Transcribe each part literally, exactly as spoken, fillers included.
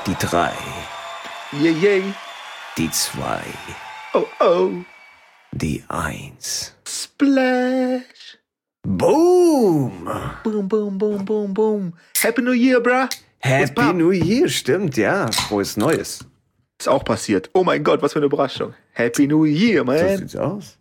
Die drei. Yay, yay. Die zwei. Oh, oh. Die eins. Splash. Boom! Boom, boom, boom, boom, boom. Happy New Year, bruh. Happy New Year, stimmt, ja. Frohes Neues. Ist auch passiert. Oh mein Gott, was für eine Überraschung. Happy New Year, man. So sieht's aus.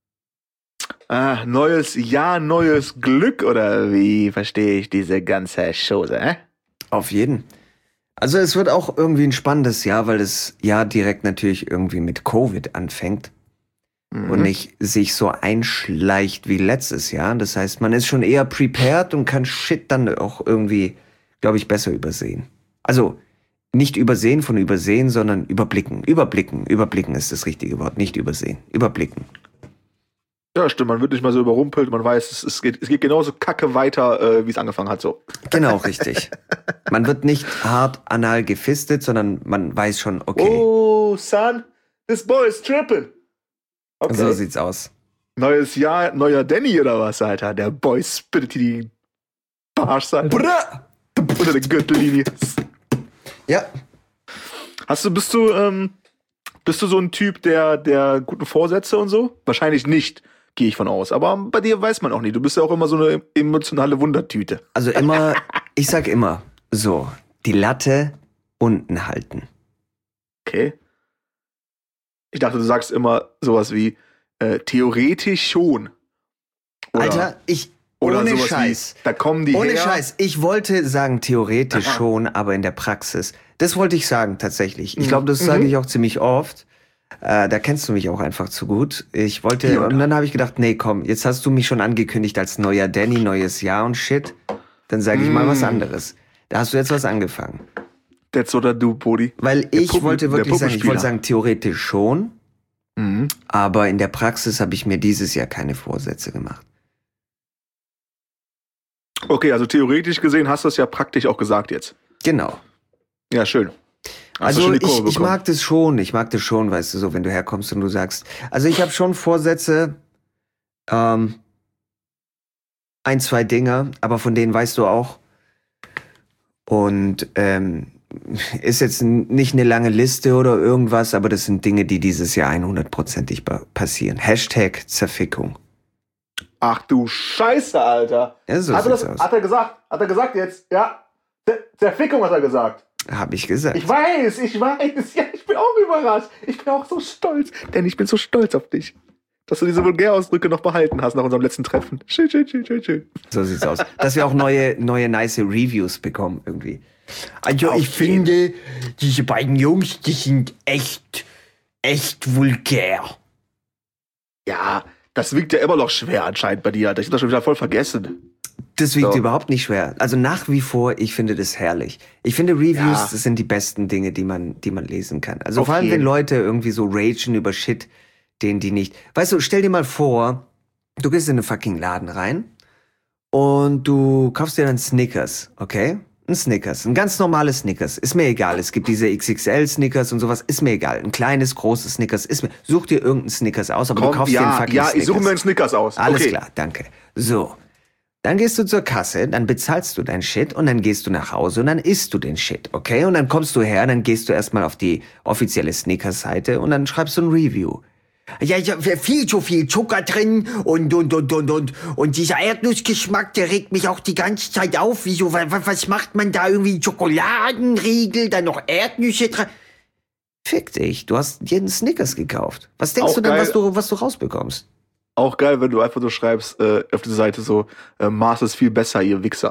Ah, neues Jahr, neues Glück, oder wie verstehe ich diese ganze Chose, äh? Auf jeden. Also es wird auch irgendwie ein spannendes Jahr, weil das Jahr direkt natürlich irgendwie mit Covid anfängt. Mhm. Und nicht sich so einschleicht wie letztes Jahr. Das heißt, man ist schon eher prepared und kann Shit dann auch irgendwie, glaube ich, besser übersehen. Also nicht übersehen von übersehen, sondern überblicken. Überblicken. Überblicken ist das richtige Wort. Nicht übersehen. Überblicken. Ja, stimmt. Man wird nicht mal so überrumpelt. Man weiß, es, es, geht, es geht genauso kacke weiter, äh, wie es angefangen hat. So. Genau, richtig. Man wird nicht hart anal gefistet, sondern man weiß schon, okay. Oh, son, this boy is tripping. Okay. So sieht's aus. Neues Jahr, neuer Danny oder was, Alter? Der Boy spittet die Barsch, Alter. Bra! Unter der Gürtellinie. Ja. Hast du, bist du, ähm, bist du so ein Typ, der, der guten Vorsätze und so? Wahrscheinlich nicht, gehe ich von aus. Aber bei dir weiß man auch nicht. Du bist ja auch immer so eine emotionale Wundertüte. Also immer, ich sag immer, so, die Latte unten halten. Okay. Ich dachte, du sagst immer sowas wie, äh, theoretisch schon. Oder, Alter, ich, oder ohne sowas Scheiß. Wie, da kommen die Ohne her. Scheiß. Ich wollte sagen, theoretisch Aha. schon, aber in der Praxis. Das wollte ich sagen, tatsächlich. Ich Mhm. glaube, das sage Mhm. ich auch ziemlich oft. Äh, da kennst du mich auch einfach zu gut. Ich wollte, Ja, und dann habe ich gedacht, nee, komm, jetzt hast du mich schon angekündigt als neuer Danny, neues Jahr und shit. Dann sage ich mal was anderes. Da hast du jetzt was angefangen. That's what I do, Brody. Weil Der ich Puppen- wollte der wirklich sagen, ich wollte Puppenspieler. sagen, theoretisch schon, Mhm. aber in der Praxis habe ich mir dieses Jahr keine Vorsätze gemacht. Okay, also theoretisch gesehen hast du es ja praktisch auch gesagt jetzt. Genau. Ja, schön. Hast du Also schon die ich, Kurve ich bekommen? mag das schon, ich mag das schon, weißt du, so wenn du herkommst und du sagst, also ich habe schon Vorsätze, ähm, ein, zwei Dinge, aber von denen weißt du auch. Und ähm, ist jetzt n- nicht eine lange Liste oder irgendwas, aber das sind Dinge, die dieses Jahr hundertprozentig ba- passieren. Hashtag Zerfickung. Ach du Scheiße, Alter. Ja, so hat, er das, sieht's aus. hat er gesagt? Hat er gesagt jetzt? Ja. Der, Zerfickung hat er gesagt. Habe ich gesagt. Ich weiß, ich weiß. Ja, ich bin auch überrascht. Ich bin auch so stolz. Denn ich bin so stolz auf dich. Dass du diese Vulgärausdrücke noch behalten hast nach unserem letzten Treffen. Schön, schön, schön, schön, schön. So sieht's aus. Dass wir auch neue, neue nice Reviews bekommen irgendwie. Also Auf ich finde, diese beiden Jungs, die sind echt, echt vulgär. Ja, das wiegt ja immer noch schwer anscheinend bei dir, Alter. Ich hab das schon wieder voll vergessen. Das wiegt So. überhaupt nicht schwer. Also nach wie vor, ich finde das herrlich. Ich finde Reviews, Ja. das sind die besten Dinge, die man, die man lesen kann. Also Auf vor allem, wenn jeden. Leute irgendwie so ragen über Shit, den die nicht. Weißt du, stell dir mal vor, du gehst in einen fucking Laden rein und du kaufst dir dann Snickers, okay? Ein Snickers, ein ganz normales Snickers. Ist mir egal. Es gibt diese X X L-Snickers und sowas. Ist mir egal. Ein kleines, großes Snickers. Ist mir. Such dir irgendeinen Snickers aus, aber Komm, du kaufst dir einen ja, fucking ja, Snickers. ich suche mir einen Snickers aus. Alles okay. klar, danke. So. Dann gehst du zur Kasse, dann bezahlst du dein Shit und dann gehst du nach Hause und dann isst du den Shit, okay? Und dann kommst du her, dann gehst du erstmal auf die offizielle Snickers-Seite und dann schreibst du ein Review. Ja, ja, viel zu viel Zucker drin und, und, und, und, und, und dieser Erdnussgeschmack, der regt mich auch die ganze Zeit auf. Wieso, was, was macht man da irgendwie? Schokoladenriegel, dann noch Erdnüsse dran? Fick dich, du hast dir einen Snickers gekauft. Was denkst Auch du denn, geil. was du, was du rausbekommst? Auch geil, wenn du einfach so schreibst äh, auf die Seite so, äh, Mars ist viel besser, ihr Wichser.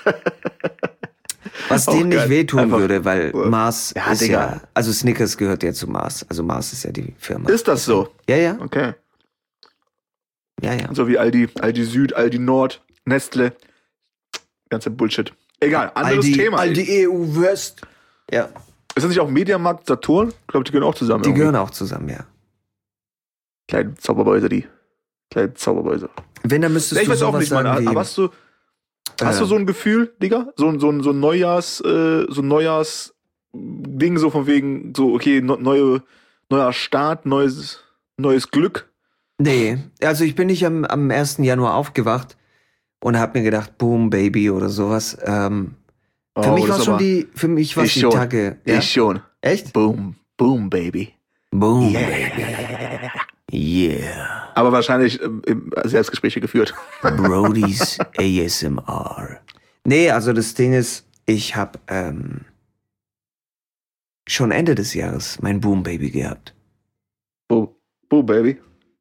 Was Auch denen nicht geil. wehtun Einfach- würde, weil Mars Ja, ist Digga. ja, also Snickers gehört ja zu Mars. Also Mars ist ja die Firma. Ist das so? Ja, ja, Okay. ja, ja. So wie Aldi, Aldi Süd, Aldi Nord, Nestle. Ganze Bullshit. Egal, anderes Thema. All die E U West. Ja, Ist das nicht auch Mediamarkt, Saturn? Ich glaube, die gehören auch zusammen. die irgendwie. gehören auch zusammen, ja. Kleine Zaubermäuse, die. Kleine Zaubermäuse. Wenn, dann müsstest Ich du weiß auch sowas nicht, Mann. sagen wie, Aber hast du, hast äh, du so ein Gefühl, Digga? So, ein- so, ein- so ein Neujahrs, äh, so ein Neujahrs-Ding, so von wegen, so, okay, no, neue, neuer Start, neues, neues Glück. nee, also ich bin nicht am, am ersten Januar aufgewacht und hab mir gedacht, boom, Baby oder sowas. Ähm, Oh, für mich das war ist schon aber- die, für mich war Ich die schon. Tage. Ja? Ich schon. Echt? Boom, boom, baby. Boom, Yeah. baby. Yeah. Aber wahrscheinlich ähm, im Selbstgespräche geführt. Brody's A S M R. Nee, also das Ding ist, ich habe ähm, schon Ende des Jahres mein Boom Baby gehabt. Boom, boom, baby.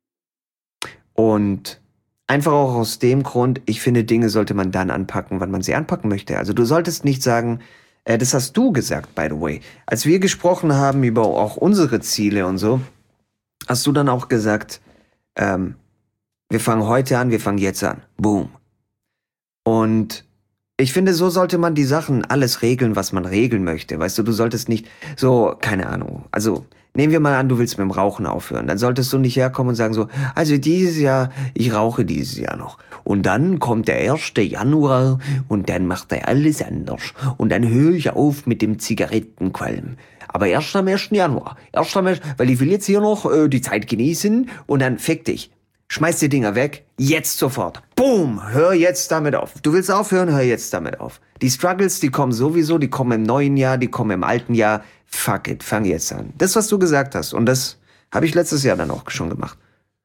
Und einfach auch aus dem Grund, ich finde, Dinge sollte man dann anpacken, wann man sie anpacken möchte. Also du solltest nicht sagen, äh, das hast du gesagt, by the way. Als wir gesprochen haben über auch unsere Ziele und so, hast du dann auch gesagt, ähm, wir fangen heute an, wir fangen jetzt an. Boom. Und ich finde, so sollte man die Sachen alles regeln, was man regeln möchte. Weißt du, du solltest nicht so, keine Ahnung, also nehmen wir mal an, du willst mit dem Rauchen aufhören. Dann solltest du nicht herkommen und sagen so, also dieses Jahr, ich rauche dieses Jahr noch. Und dann kommt der erste Januar und dann macht er alles anders. Und dann höre ich auf mit dem Zigarettenqualm. Aber erst am ersten Januar. Erst am ersten, weil ich will jetzt hier noch äh, die Zeit genießen und dann fick dich. Schmeiß die Dinger weg, jetzt sofort. Boom, hör jetzt damit auf. Du willst aufhören, hör jetzt damit auf. Die Struggles, die kommen sowieso, die kommen im neuen Jahr, die kommen im alten Jahr. Fuck it, fang jetzt an. Das, was du gesagt hast, und das habe ich letztes Jahr dann auch schon gemacht.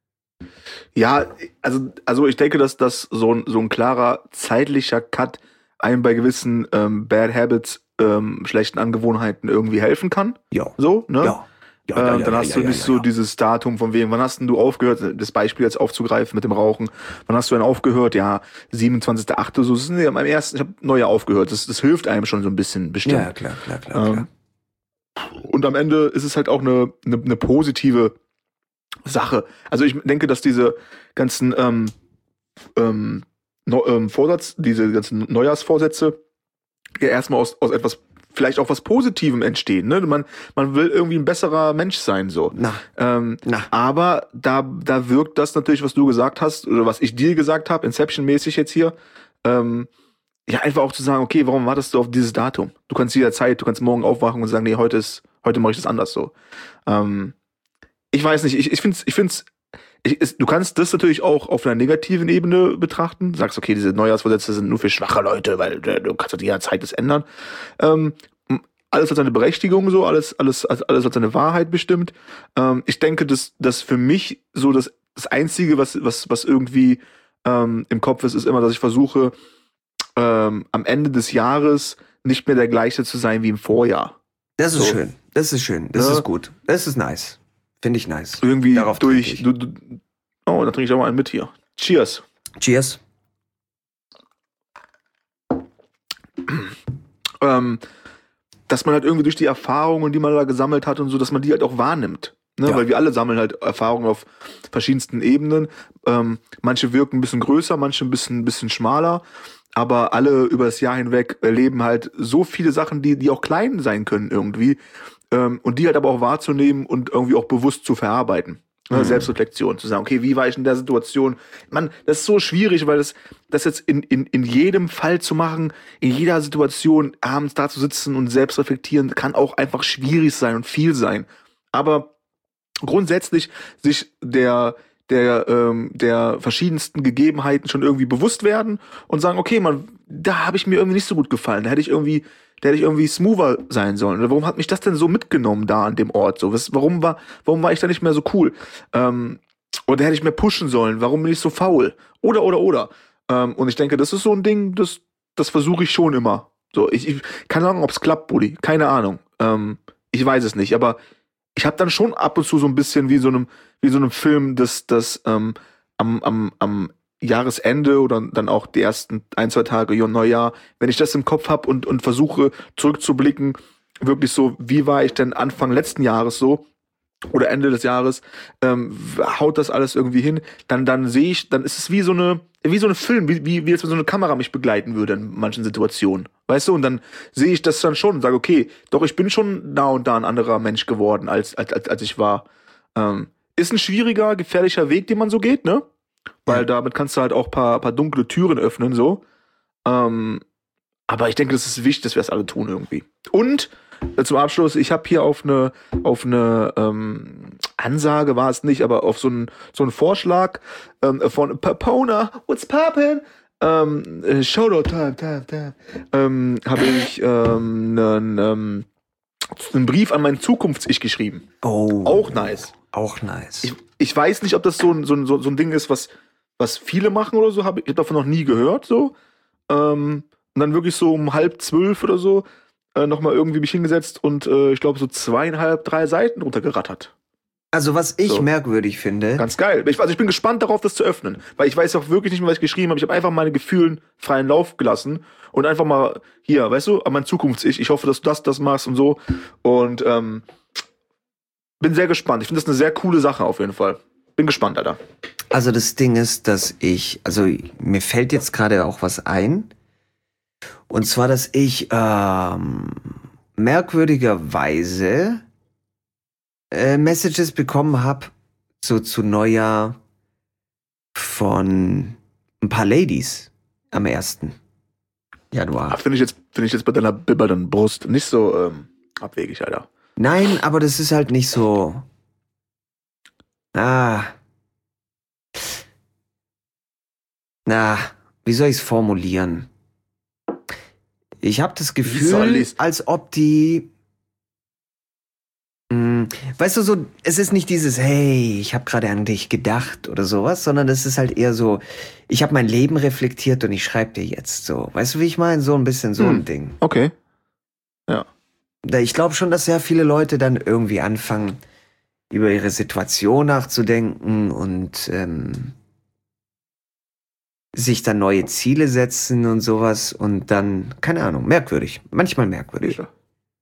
Ja, also, also ich denke, dass das so ein, so ein klarer zeitlicher Cut einem bei gewissen ähm, Bad Habits, ähm, schlechten Angewohnheiten irgendwie helfen kann. Ja. So, ne? Ja. Ja, ja, ähm, ja, dann ja, hast ja, du ja, nicht ja, so ja. dieses Datum von wegen, wann hast denn du aufgehört, das Beispiel jetzt aufzugreifen mit dem Rauchen, wann hast du denn aufgehört? Ja, siebenundzwanzigster achte so, das ist ja am ersten, ich habe Neujahr aufgehört, das, das hilft einem schon so ein bisschen bestimmt. Ja, klar, klar, klar, klar. Ähm, und am Ende ist es halt auch eine, eine, eine positive Sache. Also ich denke, dass diese ganzen ähm, ähm, no, ähm, Vorsatz, diese ganzen Neujahrsvorsätze ja erstmal aus, aus etwas, vielleicht auch was Positivem entstehen. Ne? Man, man will irgendwie ein besserer Mensch sein, so. Na, Ähm, na. aber da, da wirkt das natürlich, was du gesagt hast, oder was ich dir gesagt habe, Inception-mäßig jetzt hier, ähm, ja, einfach auch zu sagen, okay, warum wartest du auf dieses Datum? Du kannst jederzeit, du kannst morgen aufwachen und sagen, nee, heute ist, heute mache ich das anders so. Ähm, ich weiß nicht, ich, ich find's, ich find's, ich, es, du kannst das natürlich auch auf einer negativen Ebene betrachten. Du sagst, okay, diese Neujahrsvorsätze sind nur für schwache Leute, weil äh, du kannst halt jederzeit das ändern. Ähm, alles hat seine Berechtigung, so, alles, alles, alles hat seine Wahrheit bestimmt. Ähm, ich denke, dass, dass für mich so das, das Einzige, was, was, was irgendwie ähm, im Kopf ist, ist immer, dass ich versuche, ähm, am Ende des Jahres nicht mehr der gleiche zu sein wie im Vorjahr. Das ist So. schön, das ist schön, das Ja. ist gut, das ist nice. Finde ich nice. Irgendwie Darauf durch. trinke Du, du, oh, dann trinke ich auch mal einen mit hier. Cheers. ich. Cheers. Ähm, dass man halt irgendwie durch die Erfahrungen, die man da gesammelt hat und so, dass man die halt auch wahrnimmt. Ne? Ja. Weil wir alle sammeln halt Erfahrungen auf verschiedensten Ebenen. Ähm, manche wirken ein bisschen größer, manche ein bisschen, ein bisschen schmaler. Aber alle über das Jahr hinweg erleben halt so viele Sachen, die, die auch klein sein können irgendwie. Ähm, und die halt aber auch wahrzunehmen und irgendwie auch bewusst zu verarbeiten. Ne? Mhm. Selbstreflexion, zu sagen, okay, wie war ich in der Situation? Mann, das ist so schwierig, weil das, das jetzt in, in, in jedem Fall zu machen, in jeder Situation abends da zu sitzen und selbst reflektieren, kann auch einfach schwierig sein und viel sein. Aber grundsätzlich sich der der ähm, der verschiedensten Gegebenheiten schon irgendwie bewusst werden und sagen, okay, man, da habe ich mir irgendwie nicht so gut gefallen, da hätte ich irgendwie, da hätte ich irgendwie smoother sein sollen. Oder warum hat mich das denn so mitgenommen da an dem Ort? So, was, warum war, warum war ich da nicht mehr so cool? Ähm, oder hätte ich mehr pushen sollen? Warum bin ich so faul? Oder oder oder. Ähm, und ich denke, das ist so ein Ding, das das versuche ich schon immer. So, ich, ich keine Ahnung, ob es klappt, Bulli, keine Ahnung. Ähm, ich weiß es nicht, aber ich habe dann schon ab und zu so ein bisschen wie so einem wie so einem Film, das das ähm, am am am Jahresende oder dann auch die ersten ein, zwei Tage Neujahr, wenn ich das im Kopf habe und und versuche zurückzublicken, wirklich so, wie war ich denn Anfang letzten Jahres so oder Ende des Jahres, ähm, haut das alles irgendwie hin, dann dann sehe ich, dann ist es wie so eine wie so ein Film, wie wie wie jetzt so eine Kamera mich begleiten würde in manchen Situationen, weißt du, und dann sehe ich das dann schon und sage, okay, doch ich bin schon da und da ein anderer Mensch geworden als als als, als ich war. Ähm, ist ein schwieriger, gefährlicher Weg, den man so geht, ne? Weil Ja. damit kannst du halt auch paar paar dunkle Türen öffnen so. Ähm, aber ich denke, das ist wichtig, dass wir das alle tun irgendwie. Und äh, zum Abschluss, ich habe hier auf eine auf eine ähm, Ansage war es nicht, aber auf so einen so einen Vorschlag ähm, von Papona, what's poppin'? ähm, äh, Shoutout, time, time, time, ähm, habe ich ähm, einen, ähm, einen Brief an mein Zukunfts-Ich geschrieben. Oh. Auch nice. Auch nice. Ich, ich weiß nicht, ob das so ein, so ein, so ein Ding ist, was, was viele machen oder so. Hab, ich habe davon noch nie gehört. So. Ähm, und dann wirklich so um halb zwölf oder so äh, nochmal irgendwie mich hingesetzt und äh, ich glaube so zweieinhalb, drei Seiten runtergerattert. Also was ich So. merkwürdig finde. Ganz geil. Ich, also ich bin gespannt darauf, das zu öffnen. Weil ich weiß auch wirklich nicht mehr, was ich geschrieben habe. Ich habe einfach meine Gefühlen freien Lauf gelassen. Und einfach mal, hier, weißt du, an mein Zukunfts-Ich. Ich hoffe, dass du das, das machst und so. Und ähm, bin sehr gespannt. Ich finde das eine sehr coole Sache auf jeden Fall. Bin gespannt, Alter. Also das Ding ist, dass ich, also mir fällt jetzt gerade auch was ein. Und zwar, dass ich ähm, merkwürdigerweise äh, Messages bekommen habe, so zu Neujahr von ein paar Ladies am ersten Januar. Finde ich jetzt, finde ich jetzt bei deiner bibbernden Brust nicht so ähm, abwegig, Alter. Nein, aber das ist halt nicht so. Ah. Na, wie soll ich es formulieren? Ich habe das soll Gefühl, ich's? als ob die. Mh, weißt du, so, es ist nicht dieses, hey, ich habe gerade an dich gedacht oder sowas, sondern es ist halt eher so, ich habe mein Leben reflektiert und ich schreibe dir jetzt so. Weißt du, wie ich meine? So ein bisschen so Hm. ein Ding. Okay. Ja. Da- Ich glaube schon, dass sehr viele Leute dann irgendwie anfangen, über ihre Situation nachzudenken und ähm, sich dann neue Ziele setzen und sowas und dann, keine Ahnung, merkwürdig. Manchmal merkwürdig. Ja.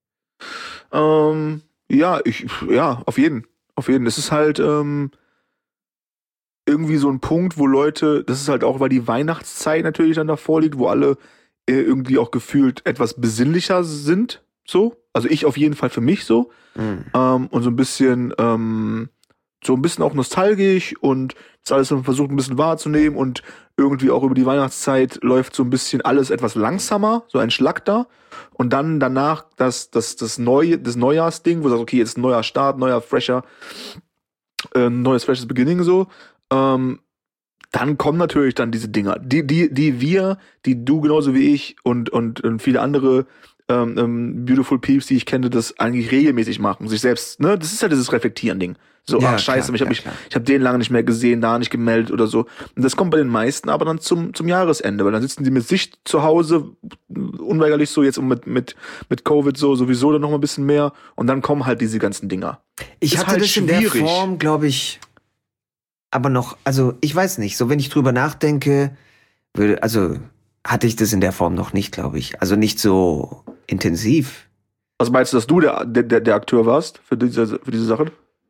Ähm, ja, ich, ja, auf jeden. Auf jeden. Es ist halt ähm, irgendwie so ein Punkt, wo Leute, das ist halt auch, weil die Weihnachtszeit natürlich dann davor liegt, wo alle äh, irgendwie auch gefühlt etwas besinnlicher sind, so. Also ich auf jeden Fall für mich so. Mhm. Ähm, und so ein bisschen, ähm, so ein bisschen auch nostalgisch und das alles so versucht ein bisschen wahrzunehmen und irgendwie auch über die Weihnachtszeit läuft so ein bisschen alles etwas langsamer, so ein Schlag da. Und dann danach das, das, das, Neu, das Neujahrsding, wo du sagst, okay, jetzt ein neuer Start, neuer, fresher, äh, neues, freshes Beginning so. Ähm, dann kommen natürlich dann diese Dinger, die, die, die wir, die du genauso wie ich und, und, und viele andere ähm, ähm, Beautiful Peeps, die ich kenne, das eigentlich regelmäßig machen, sich selbst, ne, das ist ja dieses Reflektieren-Ding. So, Ja, ach scheiße, klar, ich habe ja, mich, klar. ich habe den lange nicht mehr gesehen, da nicht gemeldet oder so. Und das kommt bei den meisten aber dann zum, zum Jahresende, weil dann sitzen die mit sich zu Hause, unweigerlich so jetzt und mit, mit, mit Covid so sowieso dann noch mal ein bisschen mehr und dann kommen halt diese ganzen Dinger. Ich Ist hatte halt das in der schwierig. Form, glaube ich, aber noch, also ich weiß nicht, so wenn ich drüber nachdenke, würde, also hatte ich das in der Form noch nicht, glaube ich. Also nicht so intensiv. Was meinst du, dass du der, der, der Akteur warst für diese, für diese Sachen?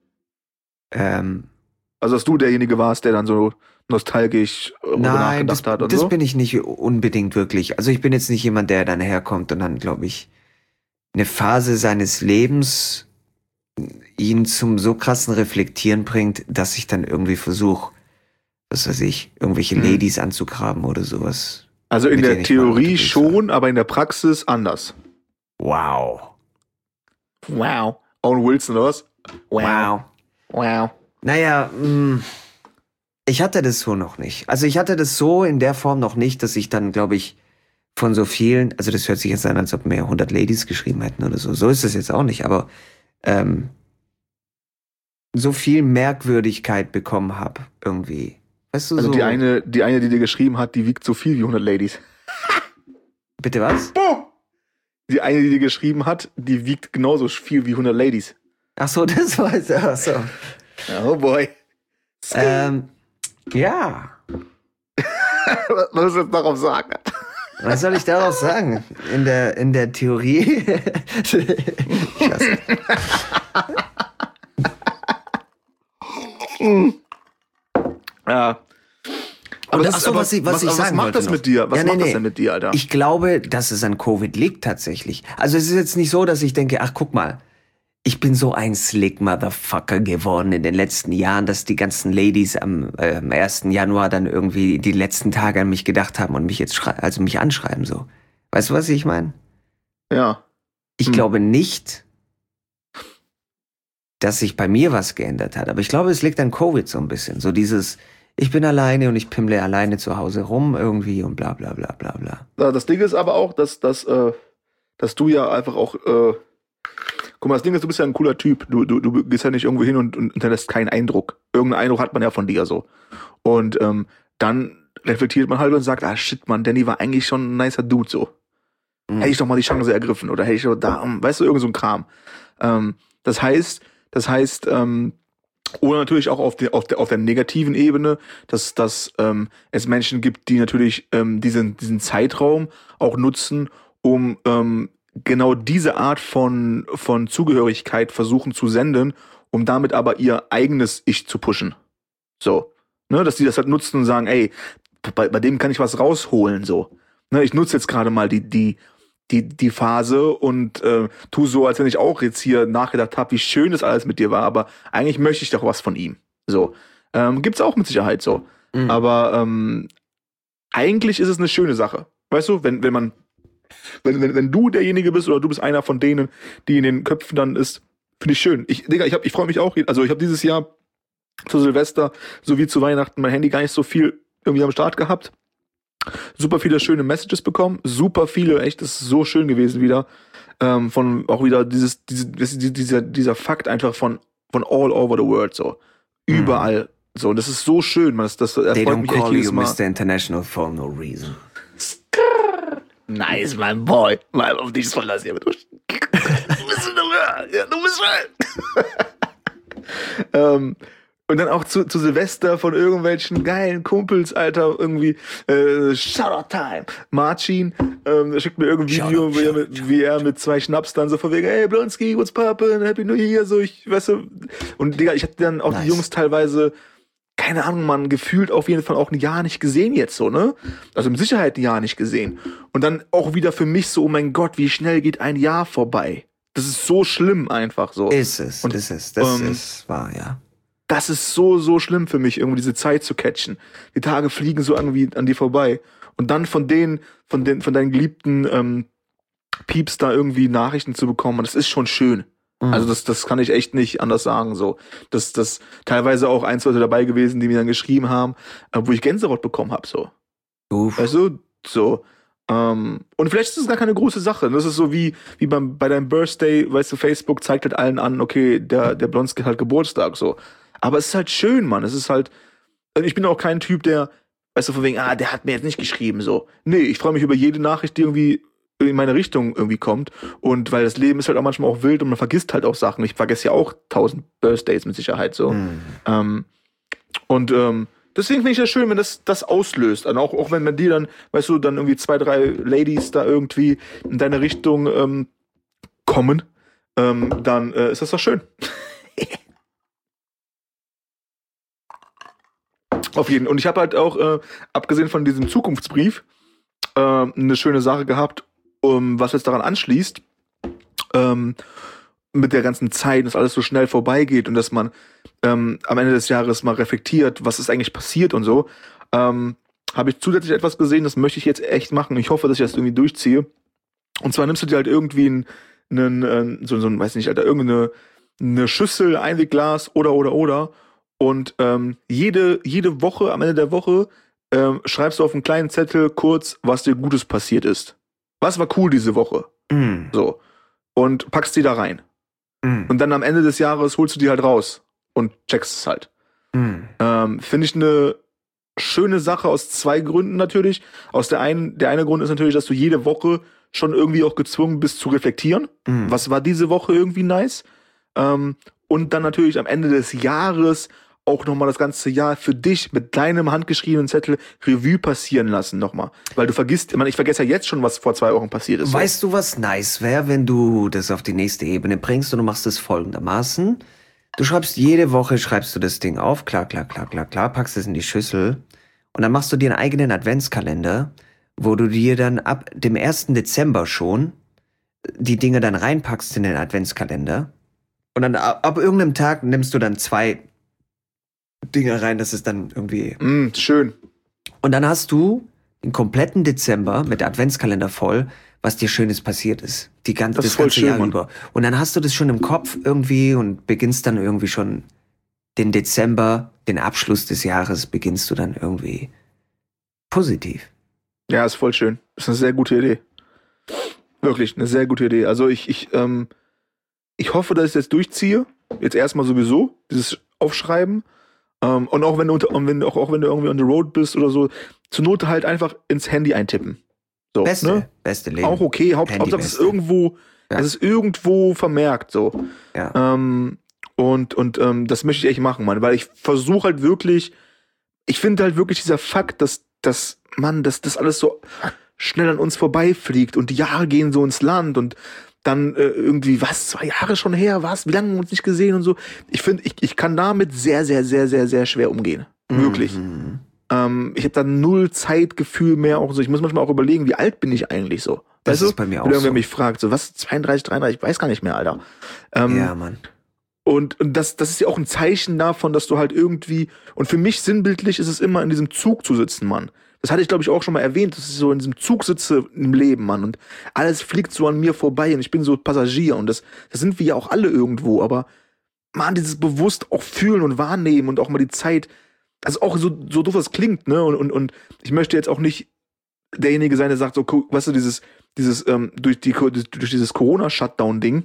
Ähm, Also, dass du derjenige warst, der dann so nostalgisch darüber nein, das, nachgedacht hat und das so? bin ich nicht unbedingt wirklich. Also ich bin jetzt nicht jemand, der dann herkommt und dann, glaube ich, eine Phase seines Lebens ihn zum so krassen Reflektieren bringt, dass ich dann irgendwie versuche, was weiß ich, irgendwelche Hm. Ladies anzugraben oder sowas. Also in mit der denen ich mal Theorie unterwegs schon, aber in der Praxis anders. Wow. Wow. Owen Wilson, oder was? Wow. Wow. Naja, mh, ich hatte das so noch nicht. Also ich hatte das so in der Form noch nicht, dass ich dann, glaube ich, von so vielen, also das hört sich jetzt an, als ob mir hundert Ladies geschrieben hätten oder so. So ist es jetzt auch nicht, aber ähm, so viel Merkwürdigkeit bekommen habe irgendwie. Weißt du, Also so. die eine, die eine, die dir geschrieben hat, die wiegt so viel wie hundert Ladies. Bitte was? Boom! Die eine, die dir geschrieben hat, die wiegt genauso viel wie hundert Ladies. Ach so, das war es. Ach so. Oh boy. Ähm, ja. Was willst du jetzt darauf sagen? Was soll ich darauf sagen? In der, in der Theorie. Klasse. Ja. Aber Und das ach ist so, aber- was ich- was ich was sagen macht wollte das noch. mit dir? Was Ja, nee, macht das nee. denn mit dir, Alter? Ich glaube, dass es an Covid liegt tatsächlich. Also es ist jetzt nicht so, dass ich denke, ach guck mal, ich bin so ein slick Motherfucker geworden in den letzten Jahren, dass die ganzen Ladies am, äh, am ersten Januar dann irgendwie die letzten Tage an mich gedacht haben und mich jetzt schrei- also mich anschreiben so. Weißt du, was ich meine? Ja. Ich Hm. glaube nicht, dass sich bei mir was geändert hat. Aber ich glaube, es liegt an Covid so ein bisschen. So dieses, ich bin alleine und ich pimmle alleine zu Hause rum irgendwie und bla bla bla bla bla. Das Ding ist aber auch, dass, dass, äh, dass du ja einfach auch, äh, guck mal, das Ding ist, du bist ja ein cooler Typ. Du, du, du gehst ja nicht irgendwo hin und, und hinterlässt keinen Eindruck. Irgendeinen Eindruck hat man ja von dir so. Und ähm, dann reflektiert man halt und sagt, ah shit, Mann, Danny war eigentlich schon ein nicer Dude so. Mhm. Hätte ich doch mal die Chance ergriffen oder hätte ich doch da, weißt du, irgend so ein Kram. Ähm, das heißt, das heißt, ähm, oder natürlich auch auf, die, auf, der, auf der negativen Ebene, dass, dass ähm, es Menschen gibt, die natürlich ähm, diesen, diesen Zeitraum auch nutzen, um ähm, genau diese Art von, von Zugehörigkeit versuchen zu senden, um damit aber ihr eigenes Ich zu pushen. So. Ne, dass die das halt nutzen und sagen, ey, bei, bei dem kann ich was rausholen, so. Ne, ich nutze jetzt gerade mal die, die, die, die Phase und äh, tu so, als wenn ich auch jetzt hier nachgedacht habe, wie schön das alles mit dir war, aber eigentlich möchte ich doch was von ihm. So. Ähm, gibt's auch mit Sicherheit so. Mhm. Aber ähm, eigentlich ist es eine schöne Sache. Weißt du, wenn, wenn man, wenn, wenn, wenn du derjenige bist oder du bist einer von denen, die in den Köpfen dann ist, finde ich schön. Ich, Digga, ich, hab, ich freue mich auch, also ich habe dieses Jahr zu Silvester sowie zu Weihnachten mein Handy gar nicht so viel irgendwie am Start gehabt. Super viele schöne Messages bekommen, super viele, echt, das ist so schön gewesen wieder. Ähm, von auch wieder dieses, diese, dieser, dieser Fakt einfach von, von all over the world, so. Mhm. Überall. So, und das ist so schön, man. Das, das They freut don't mich call echt jedes you Mal. Mister International for no reason. Nice, mein Boy. Mal auf dich verlassen. Du bist ja, du bist halt. ähm, Und dann auch zu, zu Silvester von irgendwelchen geilen Kumpels, Alter, irgendwie, äh, Shoutout-Time. Marcin, ähm, der schickt mir irgendein Video, wie er, mit, wie er mit zwei Schnaps dann so von wegen, hey, Blonski, what's poppin', Happy New Year, so, ich, weißt du. Und, Digga, ich hatte dann auch nice. Die Jungs teilweise, keine Ahnung, man, gefühlt auf jeden Fall auch ein Jahr nicht gesehen jetzt so, ne? Also mit Sicherheit ein Jahr nicht gesehen. Und dann auch wieder für mich so, oh mein Gott, wie schnell geht ein Jahr vorbei. Das ist so schlimm einfach so. Ist es, und, ist es, das ähm, ist wahr, ja. Das ist so, so schlimm für mich, irgendwie diese Zeit zu catchen. Die Tage fliegen so irgendwie an dir vorbei. Und dann von denen, von den, von deinen geliebten ähm, Pieps da irgendwie Nachrichten zu bekommen, das ist schon schön. Mhm. Also das, das kann ich echt nicht anders sagen. So, das, das teilweise auch ein, zwei Leute dabei gewesen, die mir dann geschrieben haben, äh, wo ich Gänsehaut bekommen habe. So, Uff. Weißt du, so. Ähm, und vielleicht ist es gar keine große Sache. Das ist so wie, wie beim, bei deinem Birthday, weißt du, Facebook zeigt halt allen an, okay, der, der Blonski hat Geburtstag, so. Aber es ist halt schön, Mann. Es ist halt, ich bin auch kein Typ, der, weißt du, von wegen, ah, der hat mir jetzt nicht geschrieben, so. Nee, ich freue mich über jede Nachricht, die irgendwie in meine Richtung irgendwie kommt. Und weil das Leben ist halt auch manchmal auch wild und man vergisst halt auch Sachen. Ich vergesse ja auch tausend Birthdays mit Sicherheit, so. Mhm. Ähm, und, ähm, deswegen finde ich das schön, wenn das, das auslöst. Und auch, auch wenn man dir dann, weißt du, dann irgendwie zwei, drei Ladies da irgendwie in deine Richtung, ähm, kommen, ähm, dann, äh, ist das doch schön. Auf jeden Fall. Und ich habe halt auch, äh, abgesehen von diesem Zukunftsbrief, äh, eine schöne Sache gehabt, um, was jetzt daran anschließt, ähm, mit der ganzen Zeit, dass alles so schnell vorbeigeht und dass man ähm, am Ende des Jahres mal reflektiert, was ist eigentlich passiert und so, ähm, habe ich zusätzlich etwas gesehen, das möchte ich jetzt echt machen. Ich hoffe, dass ich das irgendwie durchziehe. Und zwar nimmst du dir halt irgendwie einen, einen äh, so, so ein, weiß nicht, Alter, irgendeine eine Schüssel, Einwegglas oder, oder, oder und ähm, jede, jede Woche, am Ende der Woche, ähm, schreibst du auf einen kleinen Zettel kurz, was dir Gutes passiert ist. Was war cool diese Woche? Mm. So. Und packst die da rein. Mm. Und dann am Ende des Jahres holst du die halt raus und checkst es halt. Mm. Ähm, finde ich eine schöne Sache aus zwei Gründen natürlich. Aus der einen, der eine Grund ist natürlich, dass du jede Woche schon irgendwie auch gezwungen bist zu reflektieren. Mm. Was war diese Woche irgendwie nice? Ähm, und dann natürlich am Ende des Jahres auch nochmal das ganze Jahr für dich mit deinem handgeschriebenen Zettel Revue passieren lassen nochmal. Weil du vergisst, ich meine, ich vergesse ja jetzt schon, was vor zwei Wochen passiert ist. Weißt so. du, was nice wäre, wenn du das auf die nächste Ebene bringst und du machst es folgendermaßen. Du schreibst jede Woche, schreibst du das Ding auf, klar, klar, klar, klar, klar, packst es in die Schüssel und dann machst du dir einen eigenen Adventskalender, wo du dir dann ab dem ersten Dezember schon die Dinge dann reinpackst in den Adventskalender und dann ab, ab irgendeinem Tag nimmst du dann zwei Dinge rein, das ist dann irgendwie... Mm, schön. Und dann hast du den kompletten Dezember mit der Adventskalender voll, was dir Schönes passiert ist. Die ganze, das, das ganze schön, Jahr Mann. über. Und dann hast du das schon im Kopf irgendwie und beginnst dann irgendwie schon den Dezember den Abschluss des Jahres beginnst du dann irgendwie positiv. Ja, ist voll schön. Ist eine sehr gute Idee. Wirklich, eine sehr gute Idee. Also ich, ich, ähm, ich hoffe, dass ich das durchziehe. Jetzt erstmal sowieso, dieses Aufschreiben. Ähm, und auch wenn du unter, und wenn, auch, auch wenn du irgendwie on the road bist oder so, zur Not halt einfach ins Handy eintippen. So, Beste, ne? beste Leben. Auch okay, Haupt, Handy Hauptsache es ist beste. irgendwo, Ja. es ist irgendwo vermerkt, so. Ja. Ähm, und und ähm, das möchte ich echt machen, Mann, weil ich versuche halt wirklich, ich finde halt wirklich dieser Fakt, dass, dass, Mann, dass das alles so schnell an uns vorbeifliegt und die Jahre gehen so ins Land und dann äh, irgendwie, was, zwei Jahre schon her, was, wie lange haben wir uns nicht gesehen und so. Ich finde, ich, ich kann damit sehr, sehr, sehr, sehr, sehr schwer umgehen. Wirklich. Mhm. Ähm, ich habe da null Zeitgefühl mehr. Auch so. Ich muss manchmal auch überlegen, wie alt bin ich eigentlich so. Das Weißt du? ist bei mir auch Wenn irgendwer so. mich fragt, so was, zweiunddreißig, dreiunddreißig, ich weiß gar nicht mehr, Alter. Ähm, Ja, Mann. Und, und das, das ist ja auch ein Zeichen davon, dass du halt irgendwie, und für mich sinnbildlich ist es immer, in diesem Zug zu sitzen, Mann. Das hatte ich, glaube ich, auch schon mal erwähnt, dass ich so in diesem Zug sitze im Leben, Mann. Und alles fliegt so an mir vorbei und ich bin so Passagier. Und das, das sind wir ja auch alle irgendwo. Aber, Mann, dieses bewusst auch fühlen und wahrnehmen und auch mal die Zeit, also auch so, so doof das klingt, ne? Und, und, und ich möchte jetzt auch nicht derjenige sein, der sagt, so, gu- weißt du, dieses, dieses, ähm, durch, die, durch dieses Corona-Shutdown-Ding,